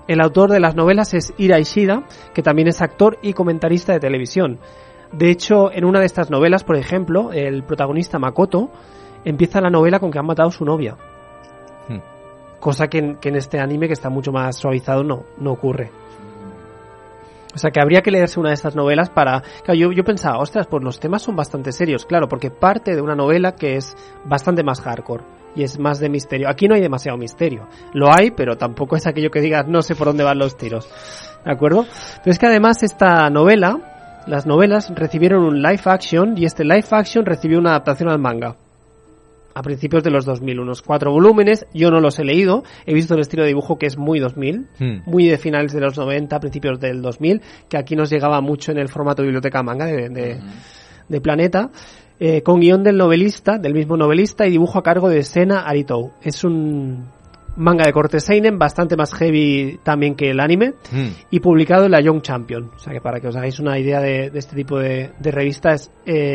El autor de las novelas es Ira Ishida, que también es actor y comentarista de televisión. De hecho, en una de estas novelas, por ejemplo, el protagonista Makoto empieza la novela con que han matado a su novia. Cosa que en este anime, que está mucho más suavizado, no ocurre. O sea que habría que leerse una de estas novelas para... Claro, yo pensaba, ostras, pues los temas son bastante serios, claro, porque parte de una novela que es bastante más hardcore y es más de misterio. Aquí no hay demasiado misterio. Lo hay, pero tampoco es aquello que digas, no sé por dónde van los tiros. ¿De acuerdo? Pero es que además esta novela, las novelas recibieron un live action y este live action recibió una adaptación al manga. A principios de los 2000, unos 4 volúmenes, yo no los he leído, he visto el estilo de dibujo que es muy 2000, muy de finales de los 90, principios del 2000, que aquí nos llegaba mucho en el formato biblioteca manga de Planeta, con guión del mismo novelista y dibujo a cargo de Sena Arito. Es un manga de corte seinen, bastante más heavy también que el anime, y publicado en la Young Champion. O sea que para que os hagáis una idea de este tipo de revistas,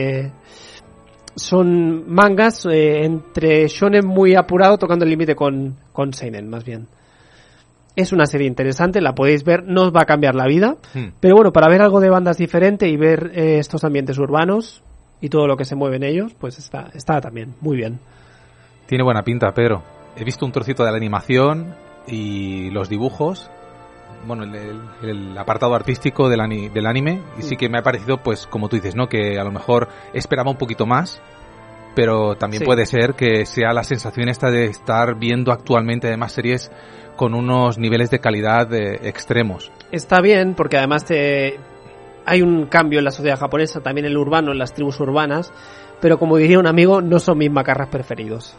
son mangas entre shonen muy apurado, tocando el límite con seinen, más bien. Es una serie interesante, la podéis ver, no os va a cambiar la vida, pero bueno, para ver algo de bandas diferente y ver estos ambientes urbanos y todo lo que se mueve en ellos, pues está también muy bien. Tiene buena pinta, Pedro. He visto un trocito de la animación y los dibujos, bueno, el apartado artístico del anime, y sí que me ha parecido, pues como tú dices, ¿no? Que a lo mejor esperaba un poquito más, pero también puede ser que sea la sensación esta de estar viendo actualmente además series con unos niveles de calidad extremos. Está bien, porque además hay un cambio en la sociedad japonesa, también en el urbano, en las tribus urbanas, pero como diría un amigo, no son mis macarras preferidos.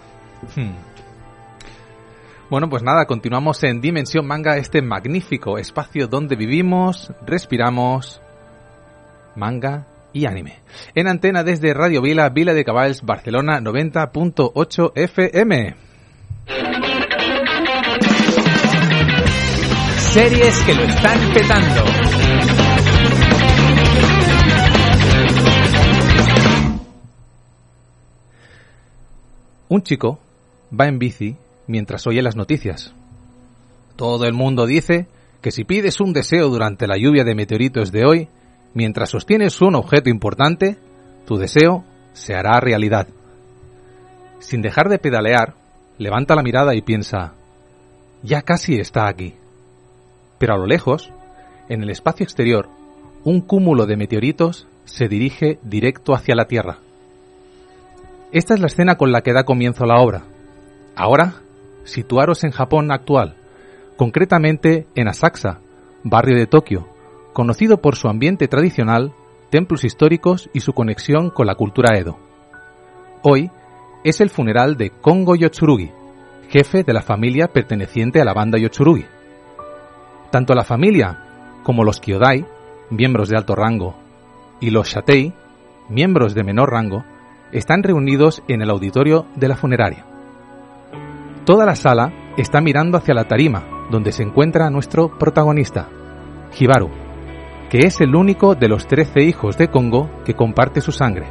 Bueno, pues nada, continuamos en Dimensión Manga, este magnífico espacio donde vivimos, respiramos manga y anime. En antena desde Radio Vila, Vila de Cavalls, Barcelona, 90.8 FM. Series que lo están petando. Un chico va en bici mientras oye las noticias. Todo el mundo dice que si pides un deseo durante la lluvia de meteoritos de hoy, mientras sostienes un objeto importante, tu deseo se hará realidad. Sin dejar de pedalear, levanta la mirada y piensa, ya casi está aquí. Pero a lo lejos, en el espacio exterior, un cúmulo de meteoritos se dirige directo hacia la Tierra. Esta es la escena con la que da comienzo la obra. Ahora, situaros en Japón actual, concretamente en Asakusa, barrio de Tokio, conocido por su ambiente tradicional, templos históricos y su conexión con la cultura Edo. Hoy es el funeral de Kongo Yotsurugi, jefe de la familia perteneciente a la banda Yotsurugi. Tanto la familia como los Kyodai, miembros de alto rango, y los Shatei, miembros de menor rango, están reunidos en el auditorio de la funeraria. Toda la sala está mirando hacia la tarima, donde se encuentra nuestro protagonista, Hibaru, que es el único de los 13 hijos de Kongo que comparte su sangre.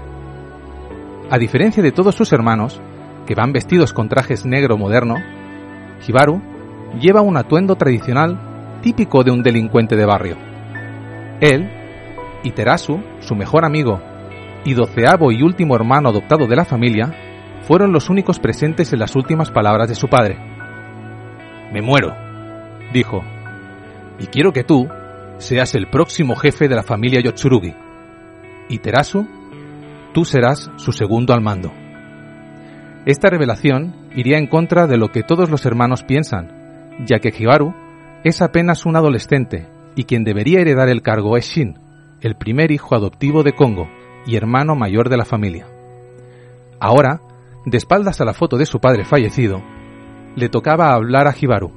A diferencia de todos sus hermanos, que van vestidos con trajes negro moderno, Hibaru lleva un atuendo tradicional típico de un delincuente de barrio. Él y Terasu, su mejor amigo y 12avo y último hermano adoptado de la familia, fueron los únicos presentes en las últimas palabras de su padre. «Me muero», dijo, «y quiero que tú seas el próximo jefe de la familia Yotsurugi. Y Terasu, tú serás su segundo al mando». Esta revelación iría en contra de lo que todos los hermanos piensan, ya que Hibaru es apenas un adolescente y quien debería heredar el cargo es Shin, el primer hijo adoptivo de Kongo y hermano mayor de la familia. Ahora, de espaldas a la foto de su padre fallecido, le tocaba hablar a Hibaru.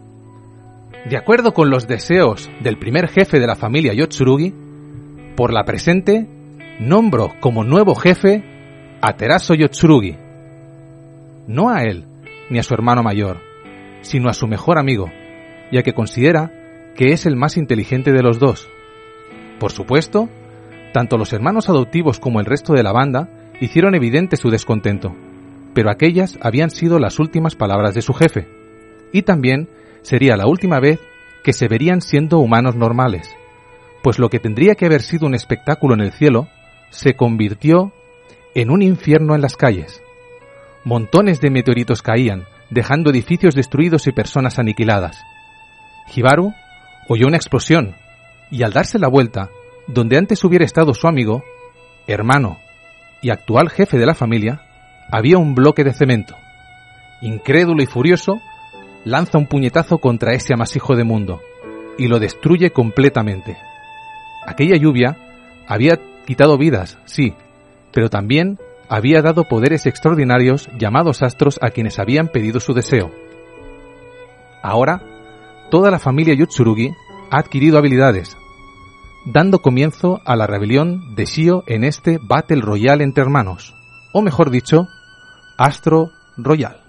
De acuerdo con los deseos del primer jefe de la familia Yotsurugi, por la presente, nombro como nuevo jefe a Terasu Yotsurugi. No a él, ni a su hermano mayor, sino a su mejor amigo, ya que considera que es el más inteligente de los dos. Por supuesto, tanto los hermanos adoptivos como el resto de la banda hicieron evidente su descontento, pero aquellas habían sido las últimas palabras de su jefe, y también sería la última vez que se verían siendo humanos normales, pues lo que tendría que haber sido un espectáculo en el cielo se convirtió en un infierno en las calles. Montones de meteoritos caían, dejando edificios destruidos y personas aniquiladas. Hibaru oyó una explosión y al darse la vuelta, donde antes hubiera estado su amigo, hermano y actual jefe de la familia, había un bloque de cemento. Incrédulo y furioso, lanza un puñetazo contra ese amasijo de mundo y lo destruye completamente. Aquella lluvia había quitado vidas, sí, pero también había dado poderes extraordinarios llamados astros a quienes habían pedido su deseo. Ahora, toda la familia Yotsurugi ha adquirido habilidades, dando comienzo a la rebelión de Shio en este Battle Royale entre hermanos, o mejor dicho, Astro Royale.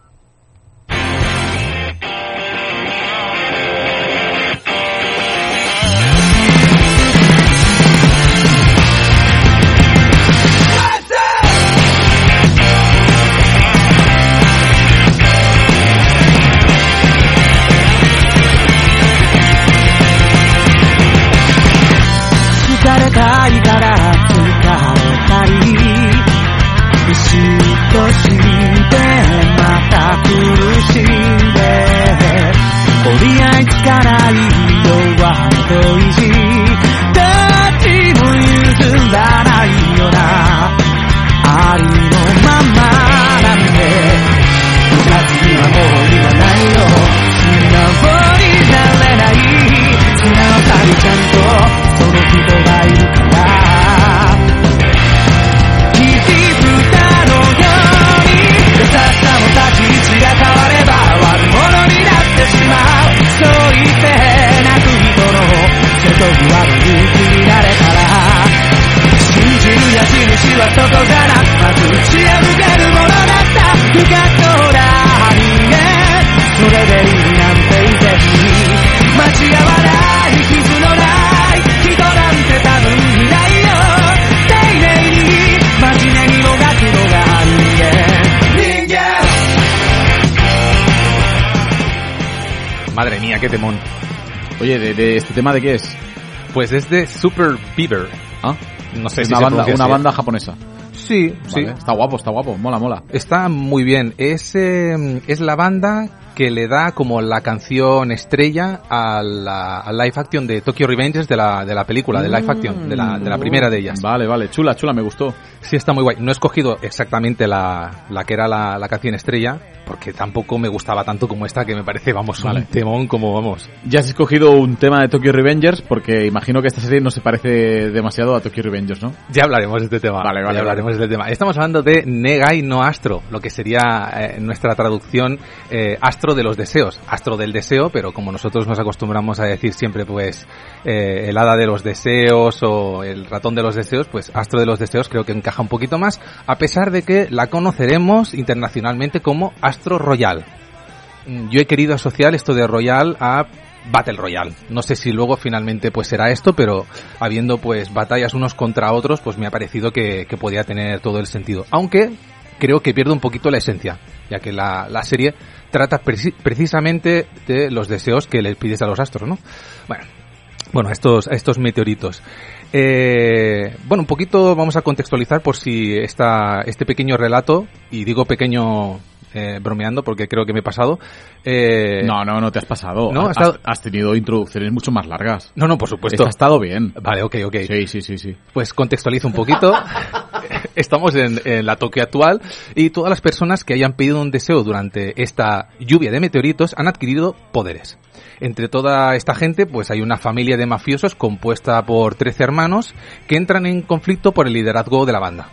Madre mía, qué temón. Oye, ¿de este tema de qué es? Pues es de Super Beaver. ¿Ah? No sé es si una banda japonesa. Sí, vale. sí. Está guapo, mola. Está muy bien. Es la banda que le da como la canción estrella al live action de Tokyo Revengers de la película, de live action, de la primera de ellas. Vale, chula, me gustó. Sí, está muy guay. No he escogido exactamente la que era la canción estrella, porque tampoco me gustaba tanto como esta, que me parece, vamos, un temón como vamos. Ya has escogido un tema de Tokyo Revengers, porque imagino que esta serie no se parece demasiado a Tokyo Revengers, ¿no? Ya hablaremos de este tema. Vale. Hablaremos de este tema. Estamos hablando de Negai no Astro, lo que sería nuestra traducción Astro de los deseos. Astro del deseo, pero como nosotros nos acostumbramos a decir siempre, pues, el hada de los deseos o el ratón de los deseos, pues Astro de los deseos creo que encaja un poquito más, a pesar de que la conoceremos internacionalmente como Astro Royale. Yo he querido asociar esto de Royale a Battle Royale. No sé si luego finalmente pues será esto, pero habiendo pues batallas unos contra otros, pues me ha parecido que podía tener todo el sentido. Aunque creo que pierde un poquito la esencia, ya que la serie trata precisamente de los deseos que le pides a los astros, ¿no? Bueno, estos meteoritos. Un poquito vamos a contextualizar por si este pequeño relato, y digo pequeño bromeando porque creo que me he pasado. No te has pasado. ¿No? Has tenido introducciones mucho más largas. No, por supuesto. Ha estado bien. Vale, ok. Sí. Pues contextualizo un poquito. Estamos en la Tokio actual y todas las personas que hayan pedido un deseo durante esta lluvia de meteoritos han adquirido poderes. Entre toda esta gente, pues hay una familia de mafiosos compuesta por 13 hermanos que entran en conflicto por el liderazgo de la banda.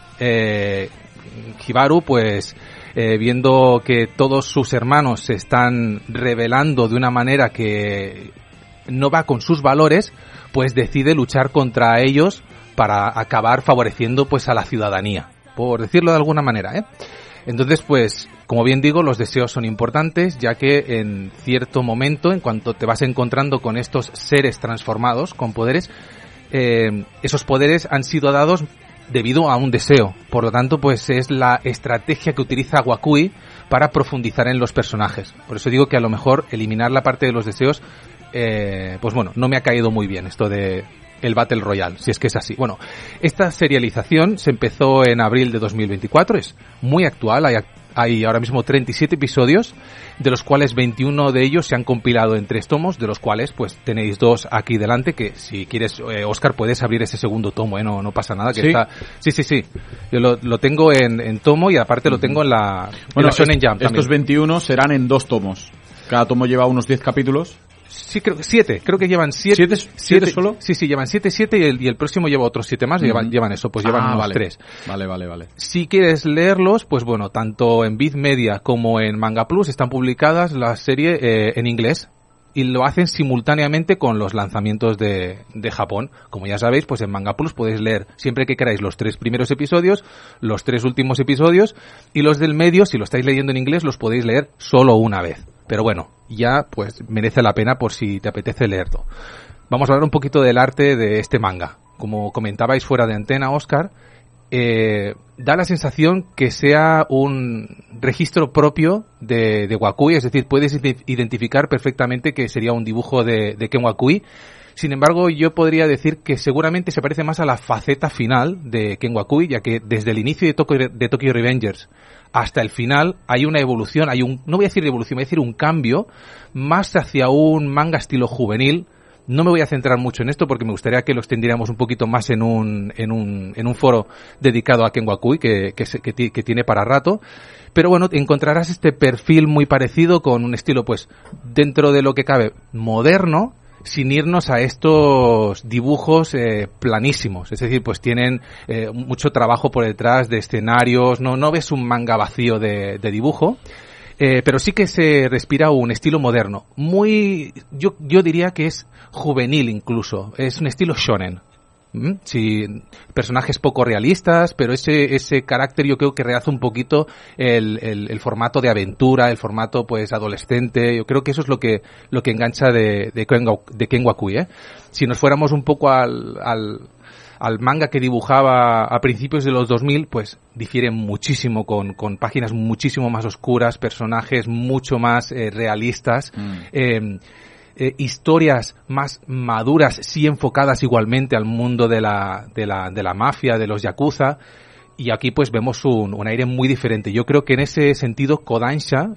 Hibaru, pues, viendo que todos sus hermanos se están rebelando de una manera que no va con sus valores, pues decide luchar contra ellos para acabar favoreciendo pues a la ciudadanía, por decirlo de alguna manera, Entonces, pues, como bien digo, los deseos son importantes, ya que en cierto momento, en cuanto te vas encontrando con estos seres transformados, con poderes, esos poderes han sido dados debido a un deseo. Por lo tanto, pues es la estrategia que utiliza Wakui para profundizar en los personajes. Por eso digo que a lo mejor eliminar la parte de los deseos, pues bueno, no me ha caído muy bien esto de el Battle Royale, si es que es así. Bueno, esta serialización se empezó en abril de 2024, es muy actual, hay ahora mismo 37 episodios, de los cuales 21 de ellos se han compilado en 3 tomos, de los cuales pues tenéis 2 aquí delante, que si quieres, Óscar, puedes abrir ese segundo tomo, no pasa nada, que ¿Sí? está... Sí. Yo lo tengo en tomo y aparte lo tengo en la Shonen Jump también. Estos 21 serán en 2 tomos. Cada tomo lleva unos 10 capítulos. Sí, creo que 7. Creo que llevan 7. ¿Siete solo? Sí, llevan 7 y el próximo lleva otros 7 más. Llevan eso, pues llevan unos 3. Vale. Si quieres leerlos, pues bueno, tanto en Viz Media como en Manga Plus están publicadas la serie en inglés. Y lo hacen simultáneamente con los lanzamientos de Japón. Como ya sabéis, pues en Manga Plus podéis leer siempre que queráis los 3 primeros episodios, los 3 últimos episodios, y los del medio, si lo estáis leyendo en inglés, los podéis leer solo una vez. Pero bueno, ya pues merece la pena por si te apetece leerlo. Vamos a hablar un poquito del arte de este manga. Como comentabais fuera de antena, Óscar, da la sensación que sea un registro propio de Wakui, es decir, puedes identificar perfectamente que sería un dibujo de Ken Wakui. Sin embargo, yo podría decir que seguramente se parece más a la faceta final de Ken Wakui, ya que desde el inicio de Tokyo Revengers hasta el final hay una evolución, no voy a decir evolución, voy a decir un cambio más hacia un manga estilo juvenil. No me voy a centrar mucho en esto porque me gustaría que lo extendiéramos un poquito más en un foro dedicado a Ken Wakui que tiene para rato. Pero bueno, encontrarás este perfil muy parecido con un estilo pues dentro de lo que cabe moderno, sin irnos a estos dibujos planísimos. Es decir, pues tienen mucho trabajo por detrás de escenarios, no ves un manga vacío de dibujo. Pero sí que se respira un estilo moderno. Yo diría que es juvenil incluso. Es un estilo shonen. Sí, personajes poco realistas, pero ese carácter yo creo que realza un poquito el formato de aventura, el formato pues adolescente. Yo creo que eso es lo que engancha de Ken Wakui, Si nos fuéramos un poco al manga que dibujaba a principios de los 2000, pues difiere muchísimo con páginas muchísimo más oscuras, personajes mucho más realistas, historias más maduras, sí enfocadas igualmente al mundo de la mafia, de los yakuza. Y aquí pues vemos un aire muy diferente. Yo creo que en ese sentido Kodansha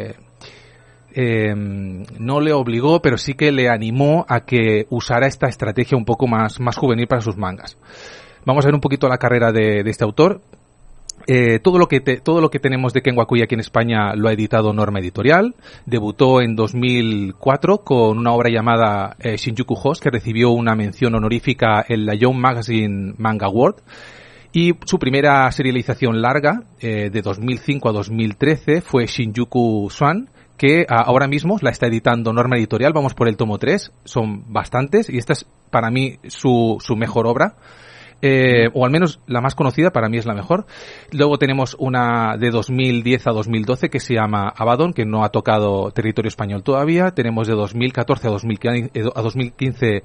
no le obligó, pero sí que le animó a que usara esta estrategia un poco más juvenil para sus mangas. Vamos a ver un poquito la carrera de este autor. Todo lo que tenemos de Ken Wakui aquí en España lo ha editado Norma Editorial. Debutó en 2004 con una obra llamada Shinjuku Host, que recibió una mención honorífica en la Young Magazine Manga Award. Y su primera serialización larga, de 2005 a 2013, fue Shinjuku Swan, que ahora mismo la está editando Norma Editorial. Vamos por el tomo 3, son bastantes, y esta es para mí su mejor obra. O al menos la más conocida, para mí es la mejor. Luego tenemos una de 2010 a 2012 que se llama Abaddon, que no ha tocado territorio español todavía. Tenemos de 2014 a 2015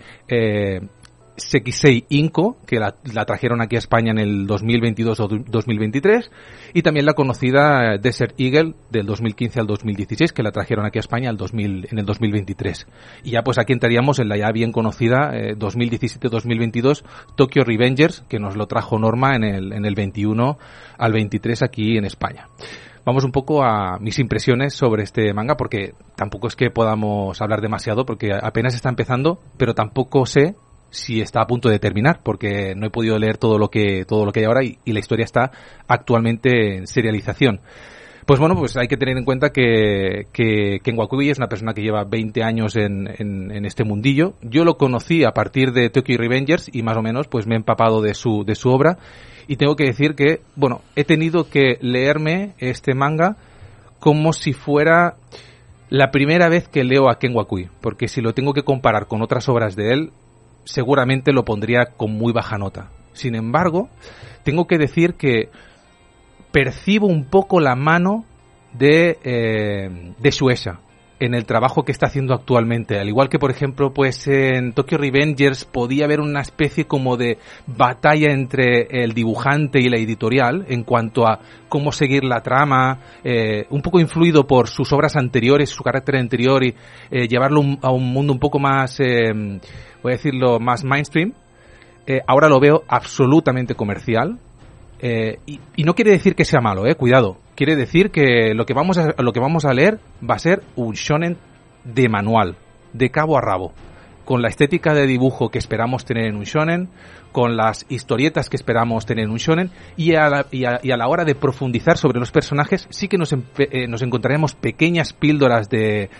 Sekisei Inko, que la trajeron aquí a España en el 2022 o 2023, y también la conocida Desert Eagle del 2015 al 2016, que la trajeron aquí a España en el 2023. Y ya pues aquí entraríamos en la ya bien conocida 2017-2022 Tokyo Revengers, que nos lo trajo Norma en el 21 al 23 aquí en España. Vamos un poco a mis impresiones sobre este manga, porque tampoco es que podamos hablar demasiado, porque apenas está empezando, pero tampoco sé si está a punto de terminar, porque no he podido leer todo lo que hay ahora y la historia está actualmente en serialización. Pues bueno, pues hay que tener en cuenta que Ken Wakui es una persona que lleva 20 años en este mundillo. Yo lo conocí a partir de Tokyo Revengers y más o menos pues me he empapado de su obra, y tengo que decir que, bueno, he tenido que leerme este manga como si fuera la primera vez que leo a Ken Wakui, porque si lo tengo que comparar con otras obras de él, seguramente lo pondría con muy baja nota. Sin embargo, tengo que decir que percibo un poco la mano de Shueisha. en el trabajo que está haciendo actualmente. Al igual que, por ejemplo, pues en Tokyo Revengers podía haber una especie como de batalla entre el dibujante y la editorial en cuanto a cómo seguir la trama, un poco influido por sus obras anteriores, su carácter anterior y llevarlo a un mundo un poco más, voy a decirlo, más mainstream. Ahora lo veo absolutamente comercial. Y no quiere decir que sea malo, cuidado. Quiere decir que lo que vamos a leer va a ser un shonen de manual, de cabo a rabo, con la estética de dibujo que esperamos tener en un shonen, con las historietas que esperamos tener en un shonen, y a la hora de profundizar sobre los personajes sí que nos encontraremos pequeñas píldoras de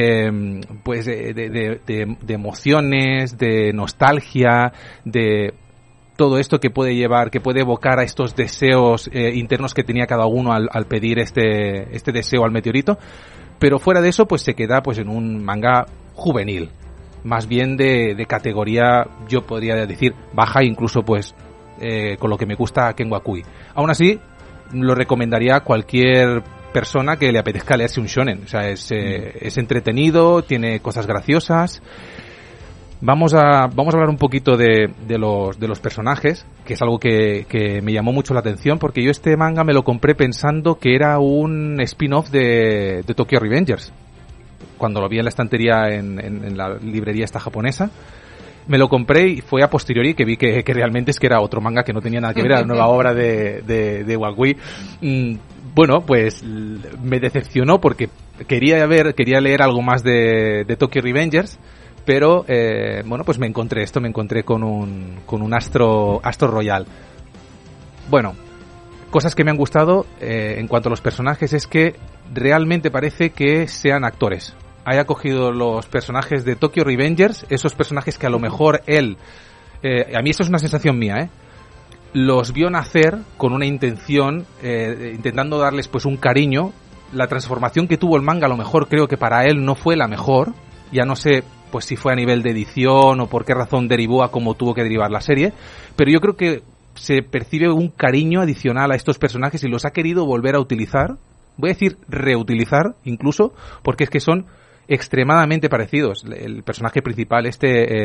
emociones, de nostalgia, de todo esto que puede evocar a estos deseos internos que tenía cada uno al pedir este deseo al meteorito, pero fuera de eso pues se queda pues en un manga juvenil, más bien de categoría, yo podría decir, baja, incluso pues con lo que me gusta Ken Wakui. Aún así, lo recomendaría a cualquier persona que le apetezca leerse un shonen, o sea, es entretenido, tiene cosas graciosas. Vamos a hablar un poquito de los personajes, que es algo que me llamó mucho la atención, porque yo este manga me lo compré pensando que era un spin-off de Tokyo Revengers. Cuando lo vi en la estantería en la librería esta japonesa, me lo compré y fue a posteriori que vi que realmente es que era otro manga que no tenía nada que ver a la nueva obra de Wakui. Bueno, pues me decepcionó porque quería leer algo más de Tokyo Revengers. Pero, bueno, pues me encontré con un Astro Royal. Bueno, cosas que me han gustado en cuanto a los personajes es que realmente parece que sean actores. Haya cogido los personajes de Tokyo Revengers, esos personajes que a lo mejor él, a mí esto es una sensación mía, los vio nacer con una intención, intentando darles pues un cariño. La transformación que tuvo el manga a lo mejor creo que para él no fue la mejor, ya no sé pues si fue a nivel de edición o por qué razón derivó a cómo tuvo que derivar la serie, pero yo creo que se percibe un cariño adicional a estos personajes y los ha querido volver a utilizar, voy a decir reutilizar incluso, porque es que son extremadamente parecidos. El personaje principal es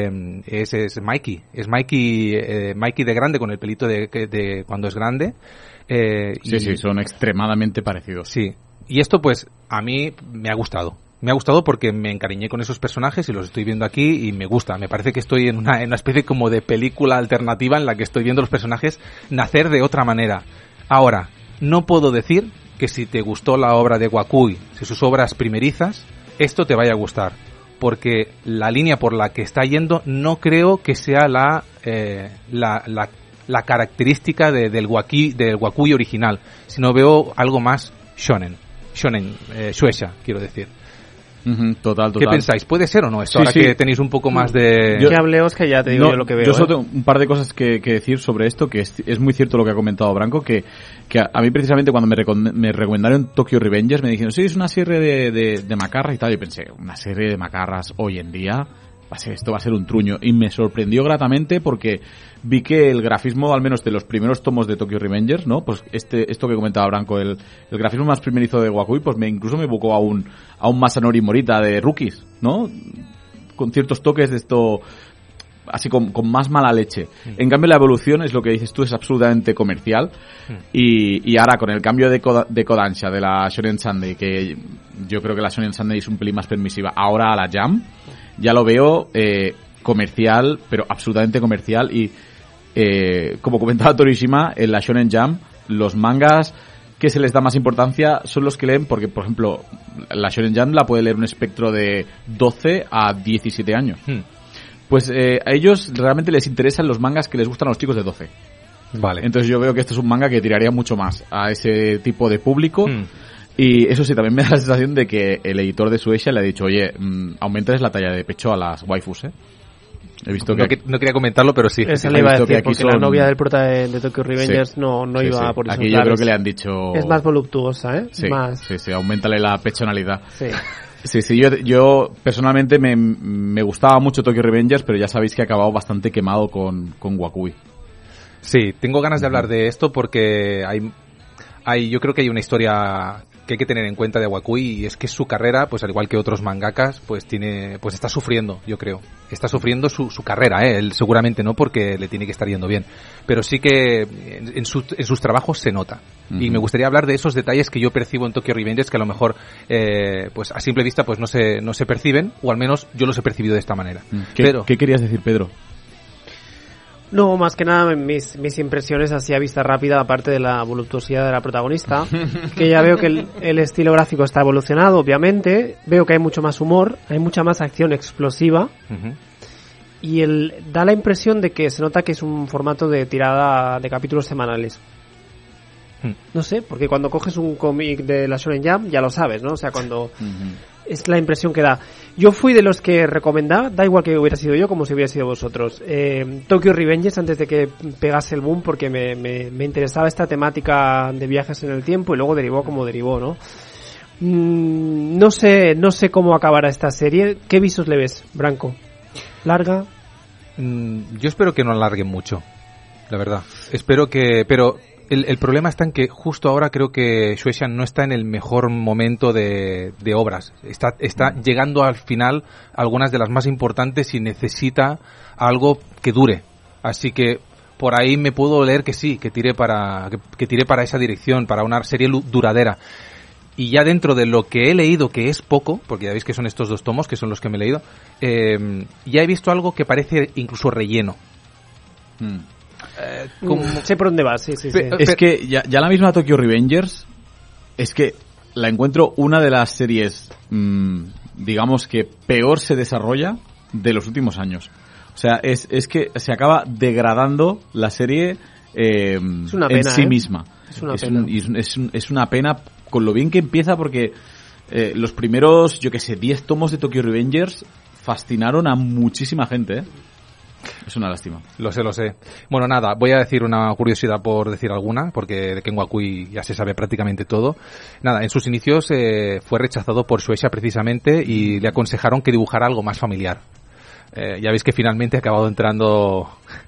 Mikey, Mikey de grande, con el pelito de cuando es grande. Sí, son extremadamente parecidos. Sí, y esto pues a mí me ha gustado. Me ha gustado porque me encariñé con esos personajes y los estoy viendo aquí y me gusta. Me parece que estoy en una especie como de película alternativa en la que estoy viendo los personajes nacer de otra manera. Ahora, no puedo decir que si te gustó la obra de Wakui, si sus obras primerizas, esto te vaya a gustar. Porque la línea por la que está yendo no creo que sea la característica del Wakui original, sino veo algo más shonen, shueisha, quiero decir. Total. ¿Qué pensáis? ¿Puede ser o no esto? Sí, ahora que tenéis un poco más de... Que hable Oscar, ya te digo yo lo que veo. Yo solo tengo un par de cosas que decir sobre esto, que es muy cierto lo que ha comentado Branco, que a mí precisamente cuando me recomendaron Tokyo Revengers me dijeron, sí, es una serie de macarras y tal. Yo pensé, una serie de macarras hoy en día, esto va a ser un truño. Y me sorprendió gratamente porque vi que el grafismo, al menos de los primeros tomos de Tokyo Revengers, ¿no? Pues esto que comentaba Branco, el grafismo más primerizo de Wakui, pues incluso me evocó a un Masanori Morita de Rookies, ¿no? Con ciertos toques de esto, así con más mala leche. En cambio la evolución, es lo que dices tú, es absolutamente comercial. Y ahora con el cambio de Kodansha, de la Shonen Sunday, que yo creo que la Shonen Sunday es un pelín más permisiva, ahora a la Jump, ya lo veo comercial, pero absolutamente comercial. Y como comentaba Torishima, en la Shonen Jump, los mangas que se les da más importancia son los que leen, porque por ejemplo la Shonen Jump la puede leer un espectro de 12 a 17 años. Pues a ellos realmente les interesan los mangas que les gustan a los chicos de 12. Vale. Entonces yo veo que esto es un manga que tiraría mucho más a ese tipo de público. Y eso sí, también me da la sensación de que el editor de Shueisha le ha dicho, oye, aumentales la talla de pecho a las waifus, He visto que... No quería comentarlo, pero sí. Esa le iba a decir, porque la novia del prota de Tokyo Revengers no iba por eso. Aquí yo creo que le han dicho... Es más voluptuosa, Sí, más... sí, aumentale la pechonalidad. Sí. Sí, yo personalmente me gustaba mucho Tokyo Revengers, pero ya sabéis que he acabado bastante quemado con Wakui. Sí, tengo ganas de hablar de esto porque yo creo que hay una historia hay que tener en cuenta de Wakui, y es que su carrera, pues al igual que otros mangakas, pues está sufriendo, yo creo. Está sufriendo su carrera, él seguramente no, porque le tiene que estar yendo bien, pero sí que en sus trabajos se nota. Y me gustaría hablar de esos detalles que yo percibo en Tokyo Revengers, que a lo mejor pues a simple vista pues no se perciben, o al menos yo los he percibido de esta manera. ¿Qué querías decir, Pedro? No, más que nada mis impresiones así a vista rápida, aparte de la voluptuosidad de la protagonista, que ya veo que el estilo gráfico está evolucionado, obviamente, veo que hay mucho más humor, hay mucha más acción explosiva, y da la impresión de que se nota que es un formato de tirada de capítulos semanales. No sé, porque cuando coges un cómic de la Shonen Jump ya lo sabes, ¿no? O sea, cuando... Es la impresión que da. Yo fui de los que recomendaba, da igual que hubiera sido yo como si hubiera sido vosotros, Tokyo Revengers antes de que pegase el boom, porque me interesaba esta temática de viajes en el tiempo y luego derivó como derivó, ¿no? No sé cómo acabará esta serie. ¿Qué visos le ves, Branco? ¿Larga? Yo espero que no alarguen mucho, la verdad. Espero que... Pero el problema está en que justo ahora creo que Shueisha no está en el mejor momento de obras. Está llegando al final algunas de las más importantes y necesita algo que dure. Así que por ahí me puedo leer que sí, que tire para esa dirección, para una serie duradera. Y ya dentro de lo que he leído, que es poco, porque ya veis que son estos 2 tomos, que son los que me he leído, ya he visto algo que parece incluso relleno. Sé por dónde vas, sí. Es que ya la misma Tokyo Revengers, es que la encuentro una de las series, digamos que peor se desarrolla de los últimos años. O sea, es que se acaba degradando la serie es una pena, en sí misma. Es una pena con lo bien que empieza, porque los primeros, 10 tomos de Tokyo Revengers fascinaron a muchísima gente, ¿eh? Es una lástima. Lo sé. Bueno, nada, voy a decir una curiosidad por decir alguna, porque de Ken Wakui ya se sabe prácticamente todo. Nada, en sus inicios fue rechazado por Shueisha precisamente, y le aconsejaron que dibujara algo más familiar. Ya veis que finalmente ha acabado entrando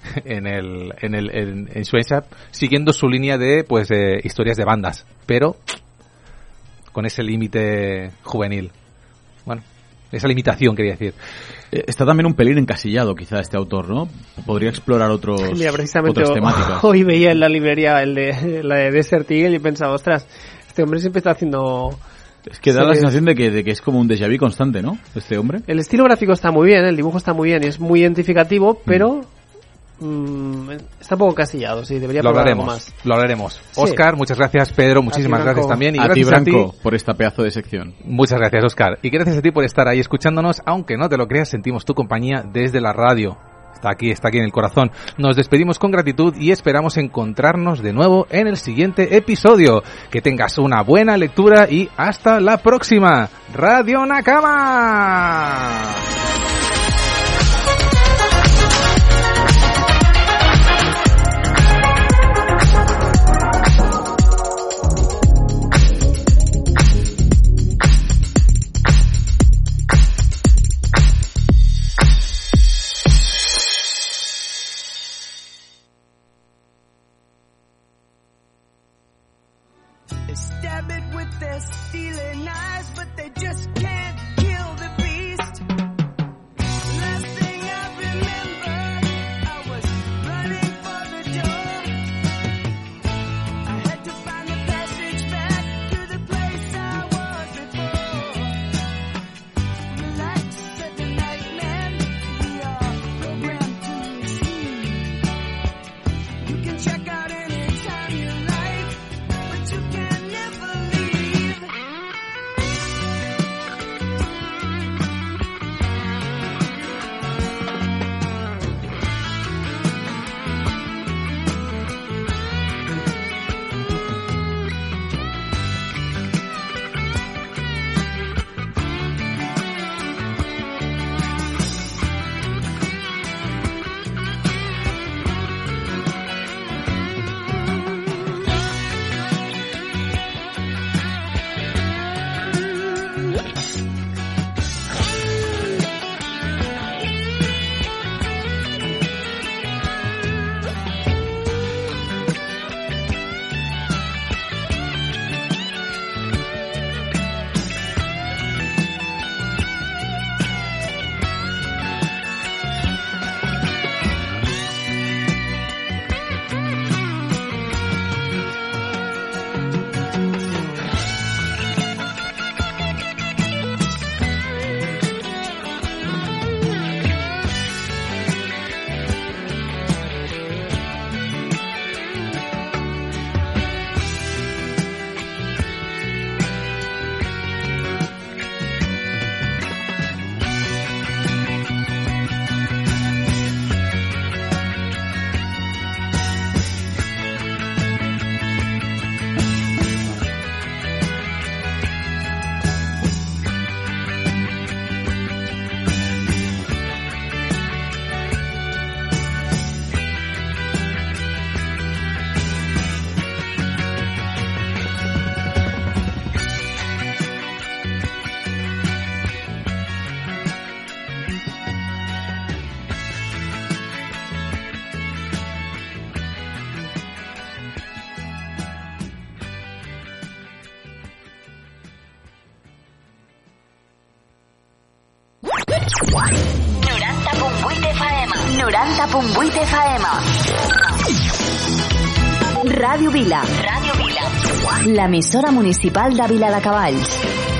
en Shueisha, siguiendo su línea de historias de bandas, pero con ese límite juvenil. Bueno, esa limitación quería decir. Está también un pelín encasillado quizá este autor, ¿no? Podría explorar otras temáticas. Hoy veía en la librería la de Desert Eagle y pensaba, ostras, este hombre siempre está haciendo... Es que da la sensación de que es como un déjà vu constante, ¿no? Este hombre. El estilo gráfico está muy bien, el dibujo está muy bien y es muy identificativo, pero... está un poco encasillado, sí, debería probar algo más. Lo hablaremos. Sí. Óscar, muchas gracias. Pedro, muchísimas gracias también. Y a gracias ti, Branco, a ti por esta pedazo de sección. Muchas gracias, Óscar. Y gracias a ti por estar ahí escuchándonos, aunque no te lo creas, sentimos tu compañía desde la radio. Está aquí en el corazón. Nos despedimos con gratitud y esperamos encontrarnos de nuevo en el siguiente episodio. Que tengas una buena lectura y hasta la próxima. Radio Nakama. Stab it with their stealing eyes, but they just can't kill the beast. 90.8 FM. Ràdio Vila. L'emissora municipal de Viladecavalls.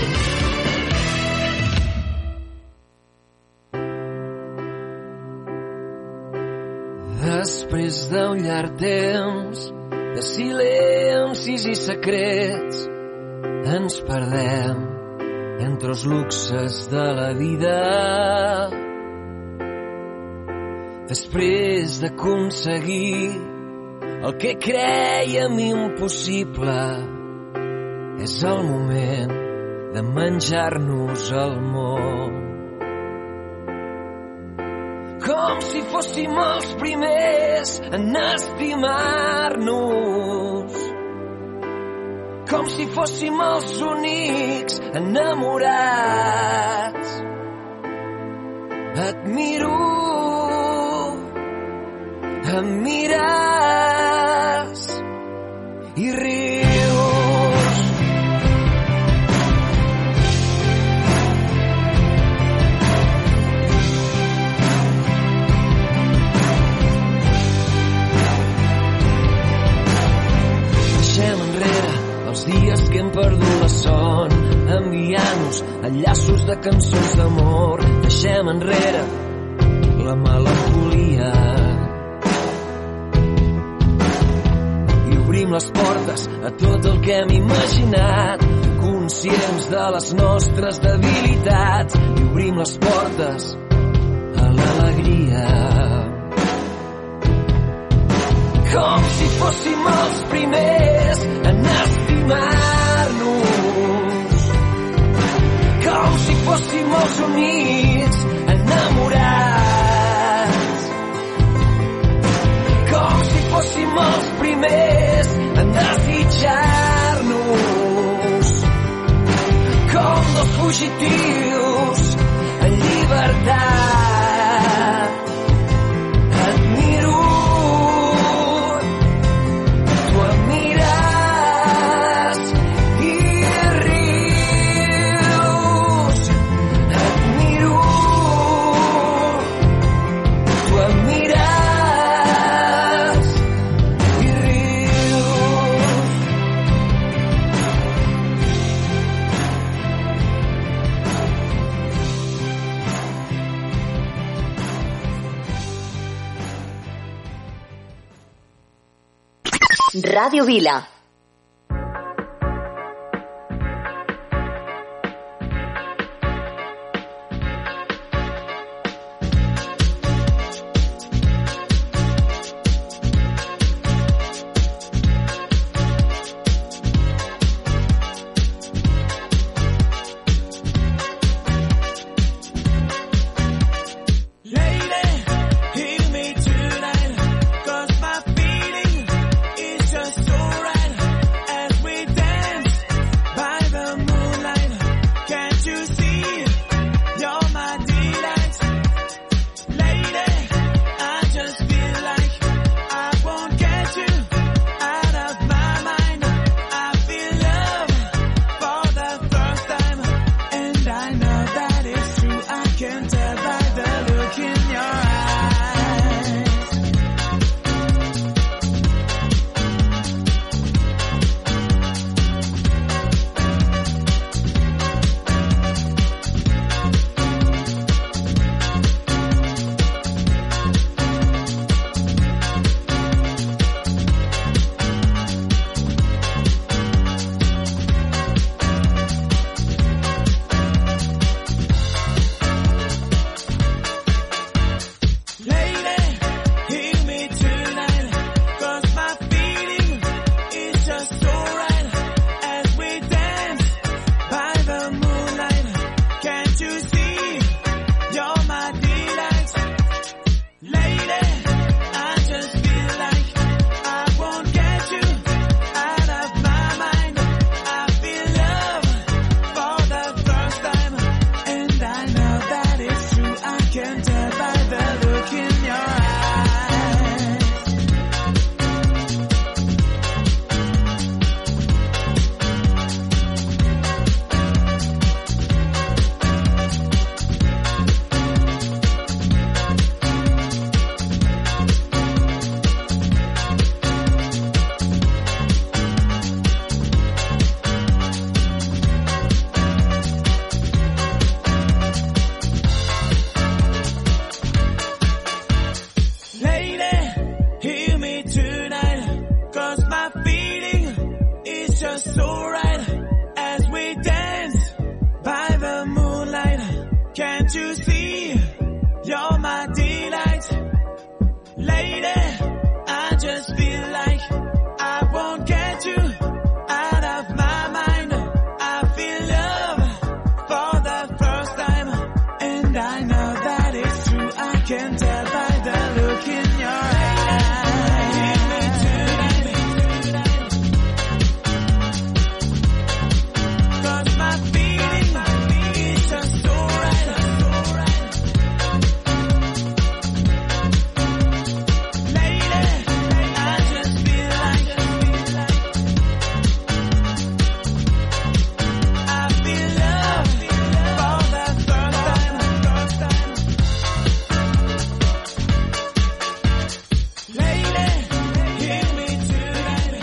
Després d'un llarg temps de silencis i secrets ens perdem entre els luxes de la vida. Després d'aconseguir el que crèiem impossible, és el moment de menjar-nos el món. Com si fóssim els primers en estimar-nos, com si fóssim els únics enamorats. Et miro, em mires i rius. Deixem enrere els dies que hem perdut la son, enviant-nos enllaços de cançons d'amor. Deixem enrere la melancolia i obrim les portes a tot el que hem imaginat, conscients de les nostres debilitats, i obrim les portes a l'alegria. Com si fóssim els primers en estimar-nos, com si fóssim els únics enamorats, com si fóssim els primers en desitjar-nos, com dos fugitius en llibertat. Et miro, tu em mires i rius. Et miro, tu em mires i rius. Ràdio Vila. Lady, hear me tonight, 'cause my feeling is just so right. Can tell by the look in your eye. Give me tonight. 'Cause my feeling is just so right. Lady, I just feel like I feel love for the first time. Lady, give me tonight.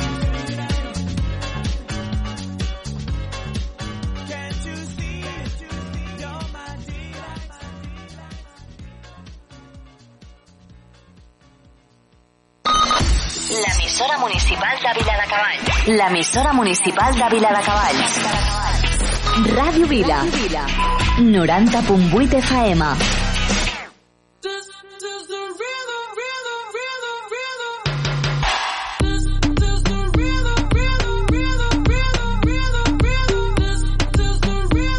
Can't you see? You're my delight. L'emissora municipal de Viladecavalls. L'emissora municipal de Viladecavalls. Ràdio Vila. 90.8 FM. This is the rhythm. This is the rhythm. This is the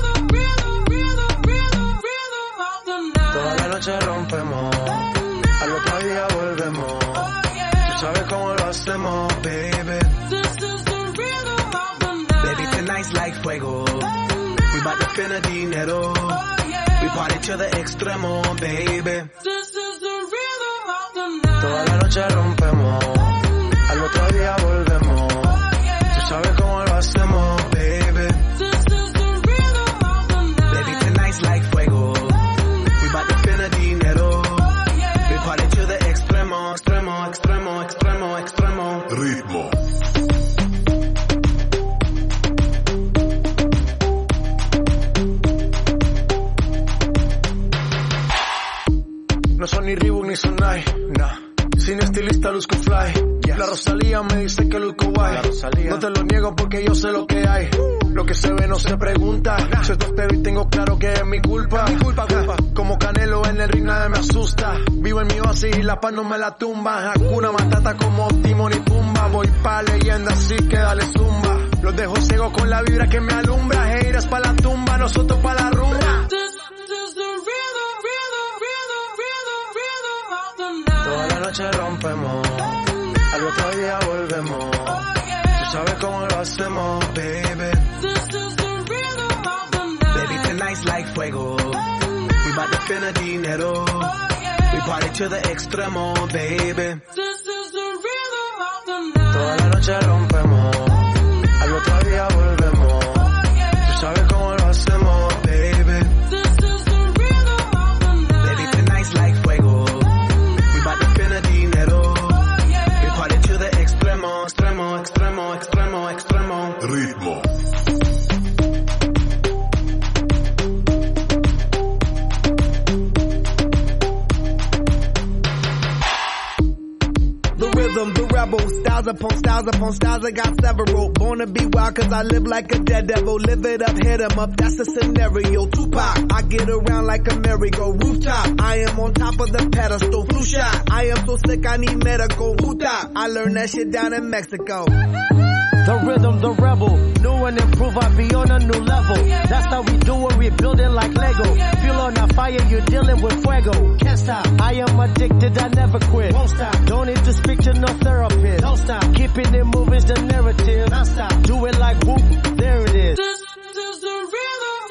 rhythm of the night. Toda la noche rompemos, al otro día volvemos. Tú sabes cómo lo hacemos, baby. This is the rhythm of the night. Baby, tonight's like fuego. We bout to spend the dinero. We party to the extremo, baby. This is the rhythm of the night. Toda la noche rompemos, al otro día volvemos. Tú sabes cómo lo hacemos, baby. This is the rhythm of the night. Baby, tonight's like fuego. We bout to spend the dinero. We party to the extremo, extremo, extremo, extremo, extremo. Ritmo. No son ni Reebok ni Sonai, nah. Sin estilista luzco fly. La Rosalía me dice que luzco guay. No te lo niego porque yo sé lo que hay. Lo que se ve no se pregunta. Soy tostero y tengo claro que es mi culpa. Como Canelo en el ring nadie me asusta. Vivo en mi oasis y la paz no me la tumba. Hakuna Matata como Timon y Pumba. Voy pa' leyenda así que dale zumba. Los dejo ciego con la vibra que me alumbra. Heiras pa' la tumba, nosotros pa' la rumba. This is the rhythm of the night. Toda la noche rompemos, al otro día volvemos. Tú sabes cómo lo hacemos, baby. This is the rhythm of the night. Baby, tonight's like fuego. We bout to spend the dinero. We party to the extremo, baby. This is the rhythm of the night. Toda la noche rompemos, al otro día volvemos. Tú sabes cómo lo hacemos, baby. This is the rhythm of the night. Baby, tonight's like fuego. We bout to spend the dinero. We party to the extremo, extremo, extremo, extremo, extremo. Ritmo. The rhythm, the rebel, styles upon styles upon styles, I got several. Born to be wild cause I live like a dead devil. Live it up, hit 'em up, that's the scenario. Tupac, I get around like a merry-go. Rooftop, I am on top of the pedestal. Flu shot, I am so sick I need medical. Hootah, I learned that shit down in Mexico. The rhythm, the rebel, new and improve, I be on a new level. That's how we do it, we build it like Lego. Feel on a fire, you're dealing with fuego. Can't stop, I am addicted, I never quit. Won't stop, don't need to speak to no therapist. Don't stop, keeping it moving's the narrative. Don't stop, do it like whoop, there it is. This is the rhythm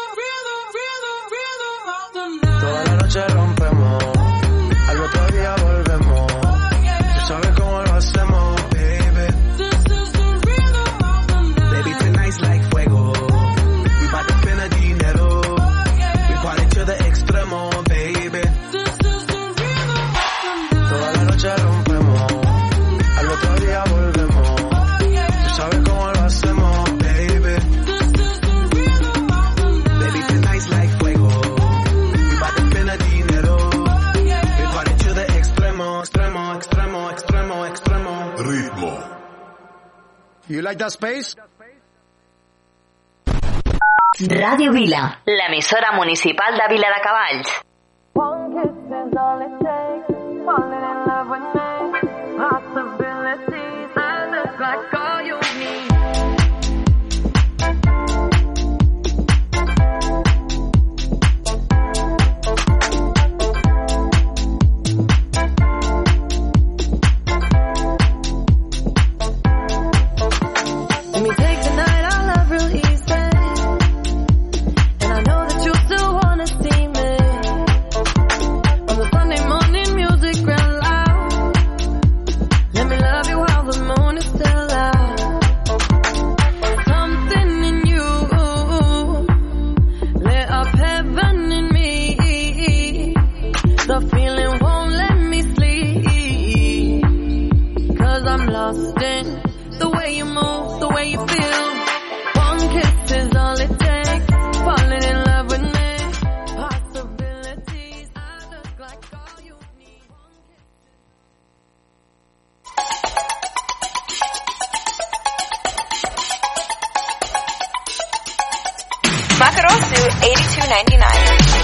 of the night. Toda la noche rompemos, al otro día volvemos. Tú sabes cómo lo hacemos, baby. This is the rhythm of the night. Baby, tonight's like fuego. We bout to spend the dinero. We party to the extremo, baby. This is the rhythm of the night. Toda la noche rompemos, al otro día volvemos. Tú sabes cómo lo hacemos, baby. This is the rhythm of the night. Baby, tonight's like fuego. We bout to spend the dinero. We party to the extremo, extremo, extremo, extremo, extremo. Ritmo. You like that space? Ràdio Vila, l'emissora municipal de Viladecavalls. One kiss is all it takes. Falling in love with me. Possibilities, I look like all you need.